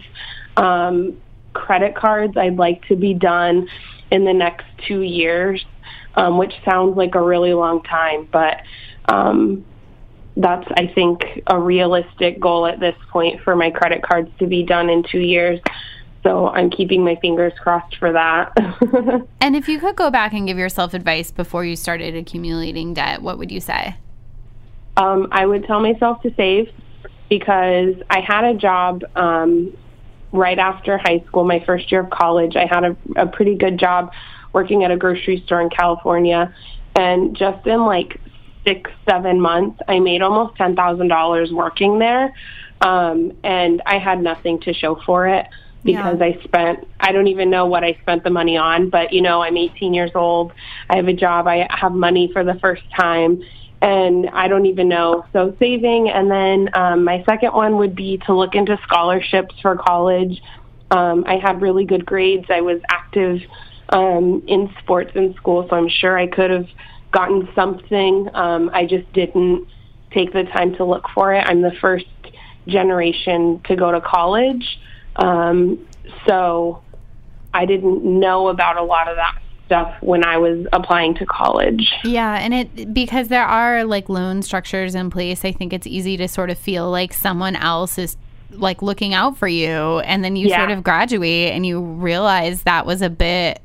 Credit cards, I'd like to be done in the next 2 years, which sounds like a really long time, but that's, I think, a realistic goal at this point for my credit cards to be done in 2 years. So I'm keeping my fingers crossed for that. And if you could go back and give yourself advice before you started accumulating debt, what would you say? I would tell myself to save, because I had a job right after high school, my first year of college. I had a pretty good job working at a grocery store in California. And just in like 6-7 months, I made almost $10,000 working there. And I had nothing to show for it, because I don't even know what I spent the money on, but I'm 18 years old. I have a job. I have money for the first time. and I don't even know. So saving. And then my second one would be to look into scholarships for college. I had really good grades. I was active in sports in school, so I'm sure I could have gotten something. I just didn't take the time to look for it. I'm the first generation to go to college, so I didn't know about a lot of that stuff when I was applying to college. Yeah, and because there are like loan structures in place, I think it's easy to sort of feel like someone else is like looking out for you, and then you sort of graduate and you realize that was a bit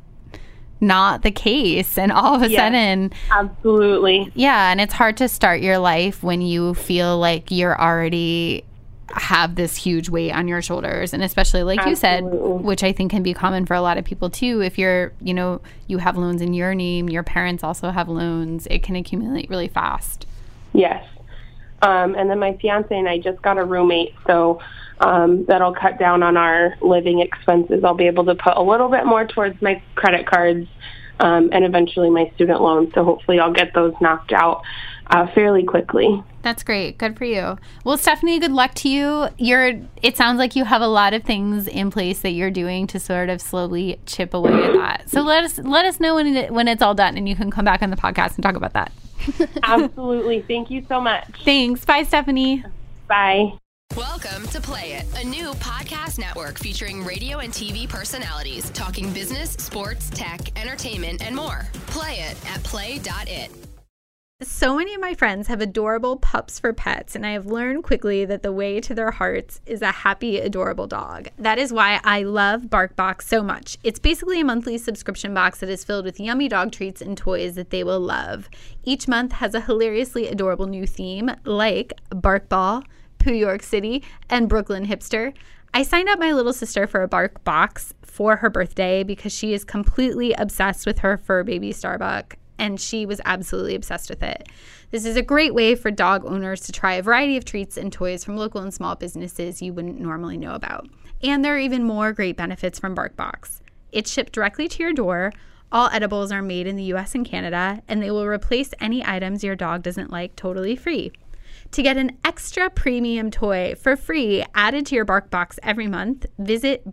not the case, and all of a sudden, absolutely, and it's hard to start your life when you feel like you're already have this huge weight on your shoulders, and especially like you said, which I think can be common for a lot of people too, if you're, you know, you have loans in your name, your parents also have loans, it can accumulate really fast. Yes. And then my fiance and I just got a roommate, so that'll cut down on our living expenses. I'll be able to put a little bit more towards my credit cards and eventually my student loans, so hopefully I'll get those knocked out fairly quickly. That's great. Good for you. Well, Stephanie, good luck to you. It sounds like you have a lot of things in place that you're doing to sort of slowly chip away at that. So let us know when it's all done, and you can come back on the podcast and talk about that. Absolutely. Thank you so much. Thanks. Bye, Stephanie. Bye. Welcome to Play It, a new podcast network featuring radio and TV personalities talking business, sports, tech, entertainment, and more. Play it at play.it. So many of my friends have adorable pups for pets, and I have learned quickly that the way to their hearts is a happy, adorable dog. That is why I love BarkBox so much. It's basically a monthly subscription box that is filled with yummy dog treats and toys that they will love. Each month has a hilariously adorable new theme, like BarkBall, Pooh York City, and Brooklyn Hipster. I signed up my little sister for a BarkBox for her birthday because she is completely obsessed with her fur baby Starbuck, and she was absolutely obsessed with it. This is a great way for dog owners to try a variety of treats and toys from local and small businesses you wouldn't normally know about. And there are even more great benefits from BarkBox. It's shipped directly to your door. All edibles are made in the US and Canada, and they will replace any items your dog doesn't like totally free. To get an extra premium toy for free added to your BarkBox every month, visit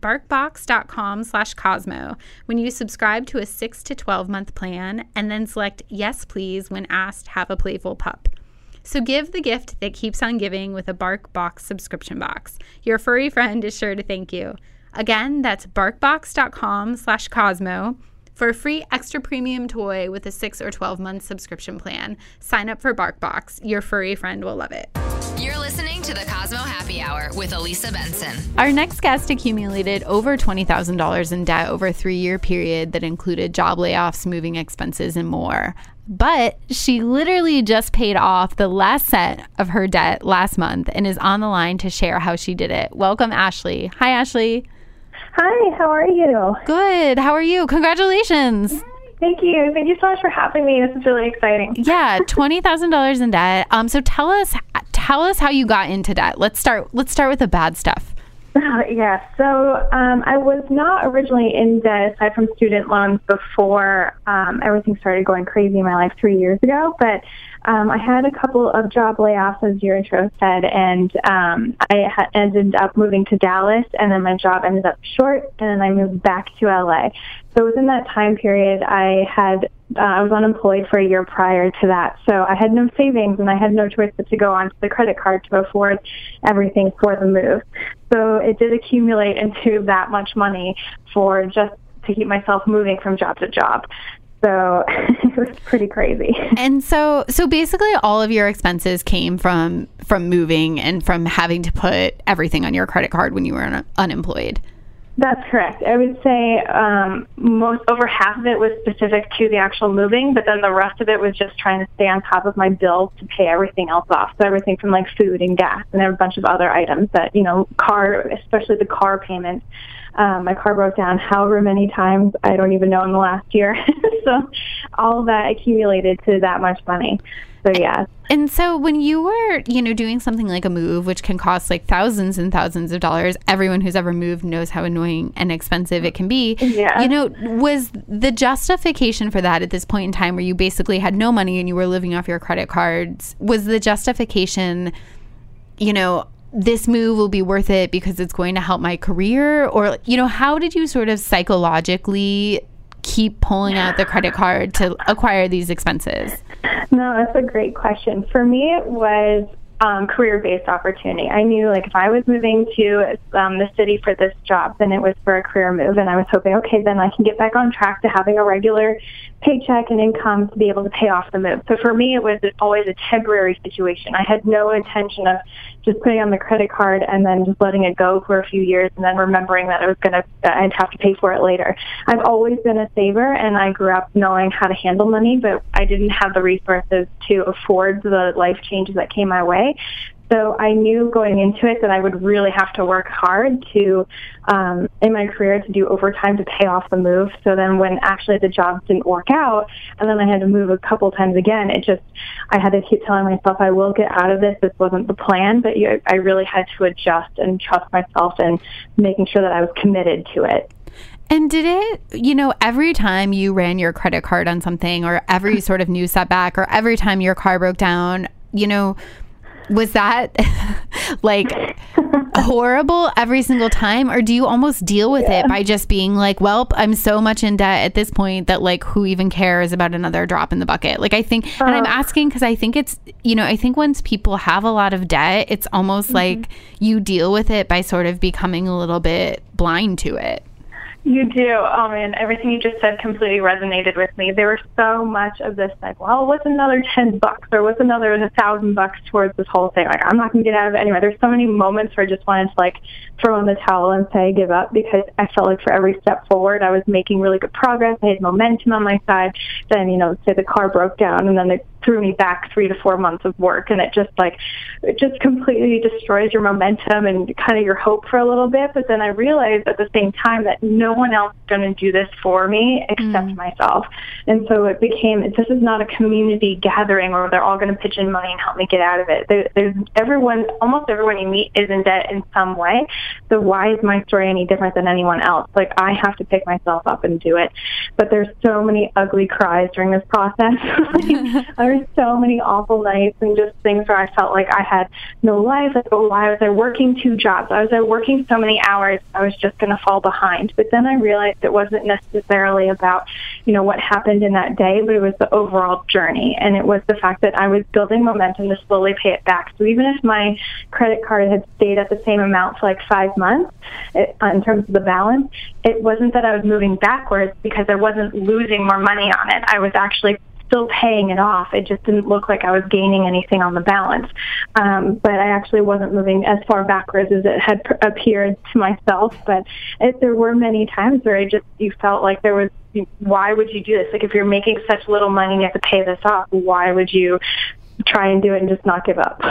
barkbox.com/Cosmo when you subscribe to a 6 to 12 month plan, and then select yes please when asked have a playful pup. So give the gift that keeps on giving with a BarkBox subscription box. Your furry friend is sure to thank you. Again, that's barkbox.com/Cosmo. For a free extra premium toy with a 6 or 12 month subscription plan, sign up for BarkBox. Your furry friend will love it. You're listening to the Cosmo Happy Hour with Elisa Benson. Our next guest accumulated over $20,000 in debt over a 3-year period that included job layoffs, moving expenses, and more. But she literally just paid off the last set of her debt last month and is on the line to share how she did it. Welcome, Ashley. Hi, Ashley. Hi, how are you? Good. How are you? Congratulations. Thank you. Thank you so much for having me. This is really exciting. Yeah, $20,000 in debt. So tell us how you got into debt. Let's start with the bad stuff. Yeah. So I was not originally in debt aside from student loans before everything started going crazy in my life 3 years ago. But I had a couple of job layoffs, as your intro said, and I ended up moving to Dallas, and then my job ended up short, and then I moved back to LA. So within that time period, I was unemployed for a year prior to that. So I had no savings, and I had no choice but to go onto the credit card to afford everything for the move. So it did accumulate into that much money for just to keep myself moving from job to job. So it was pretty crazy. And so basically all of your expenses came from moving and from having to put everything on your credit card when you were unemployed. That's correct. I would say over half of it was specific to the actual moving, but then the rest of it was just trying to stay on top of my bills to pay everything else off. So everything from like food and gas and a bunch of other items that, especially the car payment. My car broke down however many times, I don't even know, in the last year. So all of that accumulated to that much money. So yeah. And so when you were, doing something like a move, which can cost like thousands and thousands of dollars, everyone who's ever moved knows how annoying and expensive it can be. Yeah. Was the justification for that at this point in time where you basically had no money and you were living off your credit cards, was the justification, this move will be worth it because it's going to help my career? Or, how did you sort of psychologically keep pulling out the credit card to acquire these expenses? No, that's a great question. For me, it was career-based opportunity. I knew, if I was moving to the city for this job, then it was for a career move, and I was hoping, okay, then I can get back on track to having a regular paycheck and income to be able to pay off the move. So for me, it was always a temporary situation. I had no intention of just putting on the credit card and then just letting it go for a few years and then remembering that I'd have to pay for it later. I've always been a saver, and I grew up knowing how to handle money, but I didn't have the resources to afford the life changes that came my way. So I knew going into it that I would really have to work hard to, in my career, to do overtime to pay off the move. So then when actually the job didn't work out, and then I had to move a couple times again, I had to keep telling myself, I will get out of this. This wasn't the plan, but I really had to adjust and trust myself and making sure that I was committed to it. And did it, every time you ran your credit card on something, or every sort of new setback, or every time your car broke down, was that horrible every single time? Or do you almost deal with it by just being like, well, I'm so much in debt at this point that who even cares about another drop in the bucket? I think, and I'm asking because I think it's, I think once people have a lot of debt, it's almost like you deal with it by sort of becoming a little bit blind to it. You do. Oh, man, everything you just said completely resonated with me. There was so much of this, what's another $10 or what's another $1,000 towards this whole thing? I'm not going to get out of it anyway. There's so many moments where I just wanted to throw in the towel and say give up, because I felt like for every step forward, I was making really good progress. I had momentum on my side. Then, say the car broke down, and then it threw me back 3 to 4 months of work, and it just completely destroys your momentum and kind of your hope for a little bit. But then I realized at the same time that no one else is going to do this for me except myself. And so it became, this is not a community gathering where they're all going to pitch in money and help me get out of it. There's almost everyone you meet is in debt in some way. So why is my story any different than anyone else? I have to pick myself up and do it. But there's so many ugly cries during this process. There were so many awful nights and just things where I felt like I had no life. Why was I working 2 jobs? I was working so many hours, I was just going to fall behind. But then I realized it wasn't necessarily about, what happened in that day, but it was the overall journey. And it was the fact that I was building momentum to slowly pay it back. So even if my credit card had stayed at the same amount for 5 months, in terms of the balance, it wasn't that I was moving backwards because I wasn't losing more money on it. I was actually still paying it off. It just didn't look like I was gaining anything on the balance. But I actually wasn't moving as far backwards as it had appeared to myself. But there were many times where you felt like there was, why would you do this? If you're making such little money and you have to pay this off, why would you try and do it and just not give up?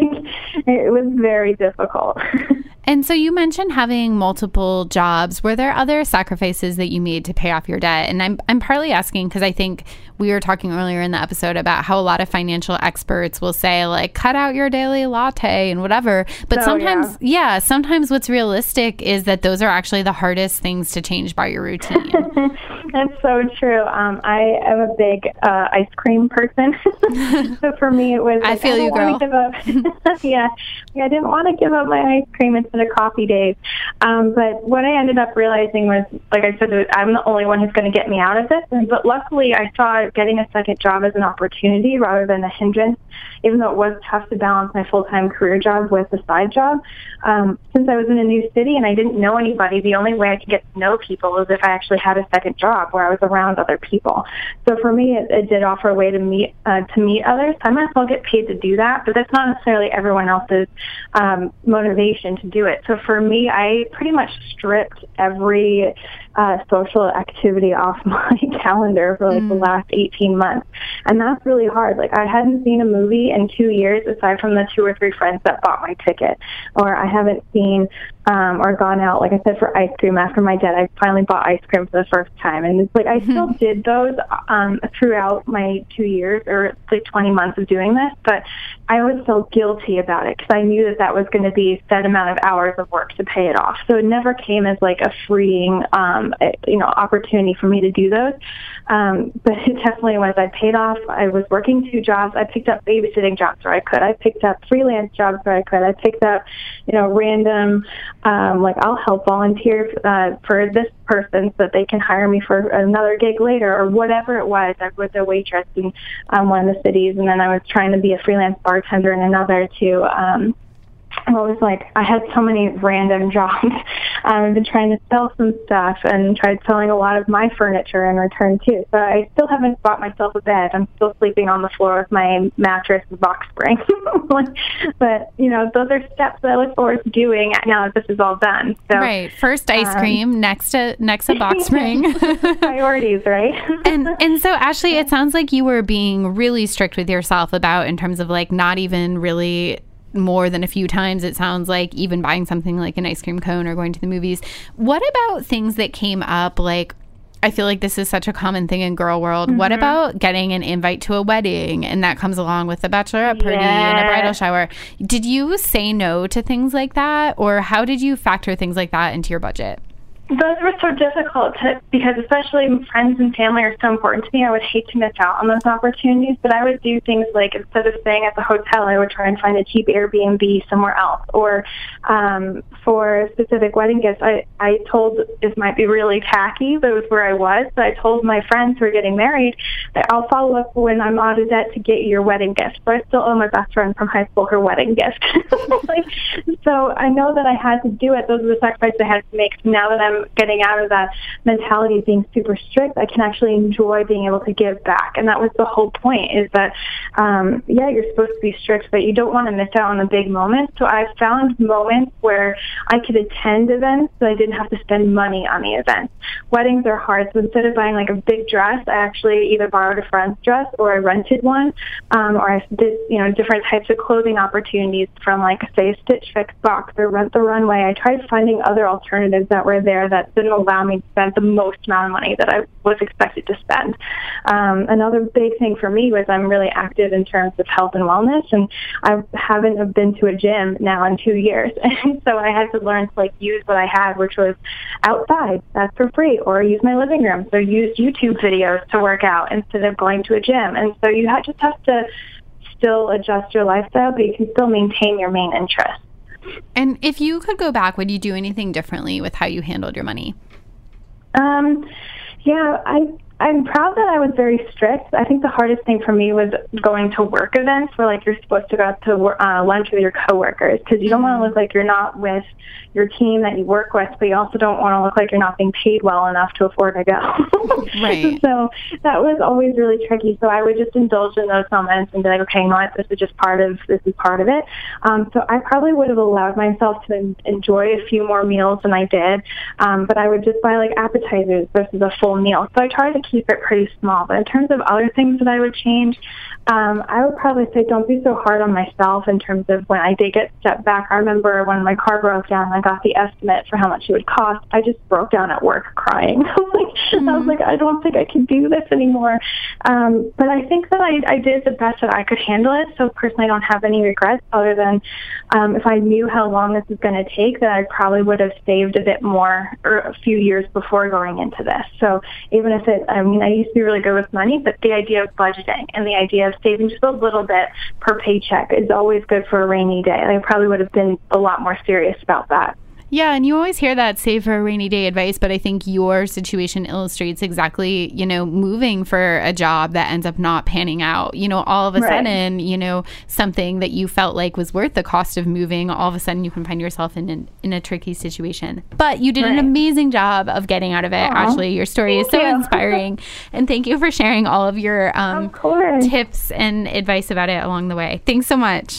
It was very difficult. And so you mentioned having multiple jobs. Were there other sacrifices that you made to pay off your debt? And I'm partly asking because I think we were talking earlier in the episode about how a lot of financial experts will say cut out your daily latte and whatever. But sometimes what's realistic is that those are actually the hardest things to change by your routine. That's so true. I am a big ice cream person. So for me, it was, I feel you, girl. Yeah, I didn't want to give up my ice cream instead of coffee days. But what I ended up realizing was, like I said, I'm the only one who's going to get me out of this. But luckily, I saw getting a second job as an opportunity rather than a hindrance, even though it was tough to balance my full-time career job with the side job. Since I was in a new city and I didn't know anybody, the only way I could get to know people was if I actually had a second job where I was around other people. So for me, it did offer a way to meet others. I might as well get paid to do that, but that's not necessarily everyone else's motivation to do it. So for me, I pretty much stripped every social activity off my calendar for like the last 18 months. And that's really hard. Like, I hadn't seen a movie in 2 years aside from the 2 or 3 friends that bought my ticket. Or I haven't seen or gone out, like I said, for ice cream. After my dad, I finally bought ice cream for the first time. And it's like, I still did those throughout my 2 years or like 20 months of doing this, but I always felt guilty about it because I knew that was going to be a set amount of hours of work to pay it off. So it never came as like a freeing, opportunity for me to do those. But it definitely was. I paid off. I was working 2 jobs. I picked up babysitting jobs where I could. I picked up freelance jobs where I could. I picked up, random, I'll help volunteer for this person so that they can hire me for another gig later or whatever it was. I was a waitress in one of the cities, and then I was trying to be a freelance bartender in another too. I had so many random jobs. I've been trying to sell some stuff and tried selling a lot of my furniture in return too. So I still haven't bought myself a bed. I'm still sleeping on the floor with my mattress and box spring. But, those are steps that I look forward to doing now that this is all done. So, right. First ice cream, next a box spring. Priorities, right? And so, Ashley, it sounds like you were being really strict with yourself about in terms of like not even really more than a few times, it sounds like, even buying something like an ice cream cone or going to the movies. What about things that came up? Like, I feel like this is such a common thing in girl world. What about getting an invite to a wedding and that comes along with a bachelorette party and a bridal shower? Did you say no to things like that, or how did you factor things like that into your budget? Those were so difficult because especially friends and family are so important to me. I would hate to miss out on those opportunities, but I would do things like instead of staying at the hotel, I would try and find a cheap Airbnb somewhere else. Or for specific wedding gifts, I told, this might be really tacky, but it was where I was, but I told my friends who are getting married that I'll follow up when I'm out of debt to get you your wedding gift. So I still owe my best friend from high school her wedding gift. So I know that I had to do it. Those are the sacrifices I had to make. So now that I'm getting out of that mentality of being super strict, I can actually enjoy being able to give back. And that was the whole point, is that, you're supposed to be strict, but you don't want to miss out on the big moments. So I found moments where I could attend events so I didn't have to spend money on the events. Weddings are hard, so instead of buying like a big dress, I actually either borrowed a friend's dress or I rented one, or I did, different types of clothing opportunities from like, say, a Stitch Fix box or Rent the Runway. I tried finding other alternatives that were there that didn't allow me to spend the most amount of money that I was expected to spend. Another big thing for me was I'm really active in terms of health and wellness, and I haven't been to a gym now in 2 years. And so I had to learn to use what I had, which was outside, that's for free, or use my living room. So use YouTube videos to work out instead of going to a gym. And so you just have to still adjust your lifestyle, but you can still maintain your main interest. And if you could go back, would you do anything differently with how you handled your money? I'm proud that I was very strict. I think the hardest thing for me was going to work events where you're supposed to go out to lunch with your coworkers, because you don't want to look like you're not with your team that you work with, but you also don't want to look like you're not being paid well enough to afford to go. Right. So that was always really tricky. So I would just indulge in those moments and be like, okay, you know what, this is part of it. So I probably would have allowed myself to enjoy a few more meals than I did, but I would just buy appetizers versus a full meal. So I tried to keep it pretty small. But in terms of other things that I would change, I would probably say don't be so hard on myself in terms of when I did get stepped back. I remember when my car broke down, I got the estimate for how much it would cost. I just broke down at work crying. I was like, I don't think I can do this anymore. But I think that I did the best that I could handle it. So personally, I don't have any regrets other than if I knew how long this was going to take, then I probably would have saved a bit more or a few years before going into this. So even if I used to be really good with money, but the idea of budgeting and the idea of saving just a little bit per paycheck is always good for a rainy day. I probably would have been a lot more serious about that. Yeah, and you always hear that save for a rainy day advice, but I think your situation illustrates exactly, moving for a job that ends up not panning out. All of a sudden, something that you felt like was worth the cost of moving, all of a sudden you can find yourself in a tricky situation. But you did an amazing job of getting out of it, Ashley. Your story is so inspiring. And thank you for sharing all of your tips and advice about it along the way. Thanks so much.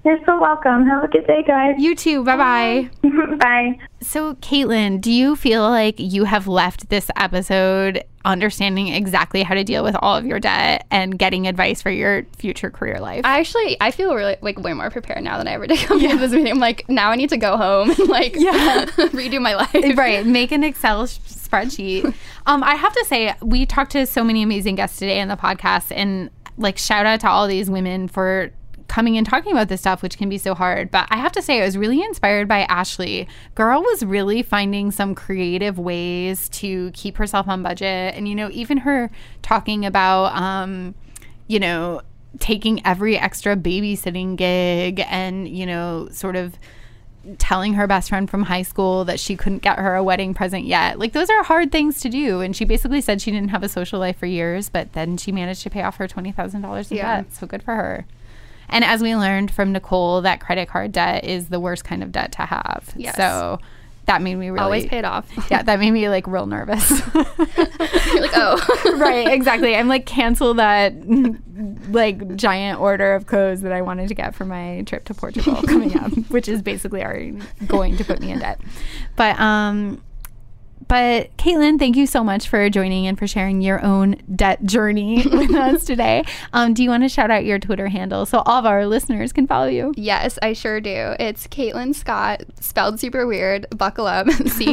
You're so welcome. Have a good day, guys. You too. Bye-bye. Bye. So, Caitlin, do you feel like you have left this episode understanding exactly how to deal with all of your debt and getting advice for your future career life? I feel really like way more prepared now than I ever did coming to this meeting. I'm like, now I need to go home and like redo my life. Right. Make an Excel spreadsheet. I have to say, we talked to so many amazing guests today in the podcast, and like shout out to all these women for coming and talking about this stuff, which can be so hard. But I have to say, I was really inspired by Ashley. Girl was really finding some creative ways to keep herself on budget. And, you know, even her talking about, you know, taking every extra babysitting gig and, you know, sort of telling her best friend from high school that she couldn't get her a wedding present yet. Like, those are hard things to do. And she basically said she didn't have a social life for years, but then she managed to pay off her $20,000 in debt. So good for her. And as we learned from Nicole, that credit card debt is the worst kind of debt to have. Yes. So that made me really... Always pay it off. Yeah, that made me like real nervous. You're like, oh. Right, exactly. I'm like, cancel that like giant order of clothes that I wanted to get for my trip to Portugal coming up, which is basically already going to put me in debt. But Caitlin, thank you so much for joining and for sharing your own debt journey with us today. Do you want to shout out your Twitter handle so all of our listeners can follow you? Yes, I sure do. It's Caitlin Scott, spelled super weird. Buckle up.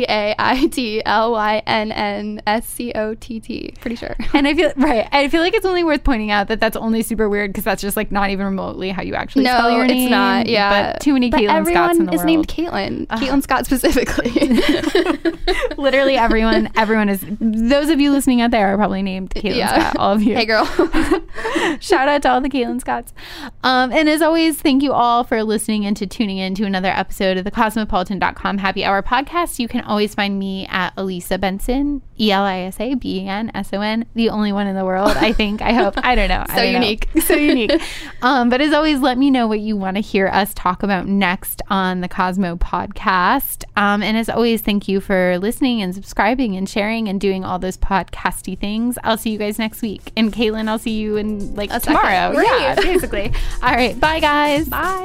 CAITLYNNSCOTT. Pretty sure. And I feel like it's only worth pointing out that that's only super weird because that's just like not even remotely how you actually spell your name. No, it's not. Yeah, but too many Caitlin Scotts in the world. Everyone is named Caitlin. Caitlin Scott specifically. Literally everyone is. Those of you listening out there are probably named Caitlin Scott. All of you. Hey, girl. Shout out to all the Caitlin Scotts. And as always, thank you all for listening and to tuning in to another episode of the Cosmopolitan.com Happy Hour podcast. You can always find me at Elisa Benson, ElisaBenson, the only one in the world, I think. I hope. I don't know. So unique. So unique. But as always, let me know what you want to hear us talk about next on the Cosmo podcast. And as always, thank you for listening and subscribing and sharing and doing all those podcasty things. I'll see you guys next week. And Caitlin, I'll see you in like tomorrow. Yeah, basically. All right. Bye, guys. Bye.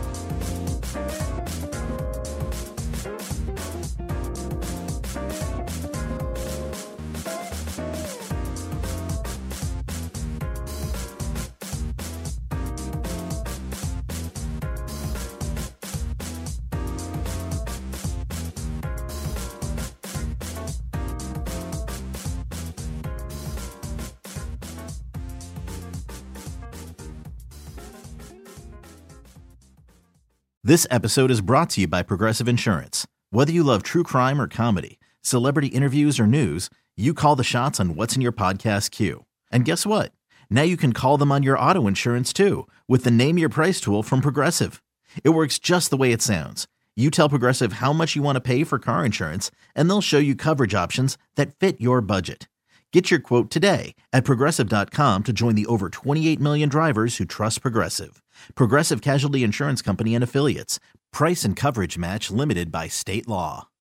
This episode is brought to you by Progressive Insurance. Whether you love true crime or comedy, celebrity interviews or news, you call the shots on what's in your podcast queue. And guess what? Now you can call them on your auto insurance too with the Name Your Price tool from Progressive. It works just the way it sounds. You tell Progressive how much you want to pay for car insurance, and they'll show you coverage options that fit your budget. Get your quote today at Progressive.com to join the over 28 million drivers who trust Progressive. Progressive Casualty Insurance Company and Affiliates. Price and coverage match limited by state law.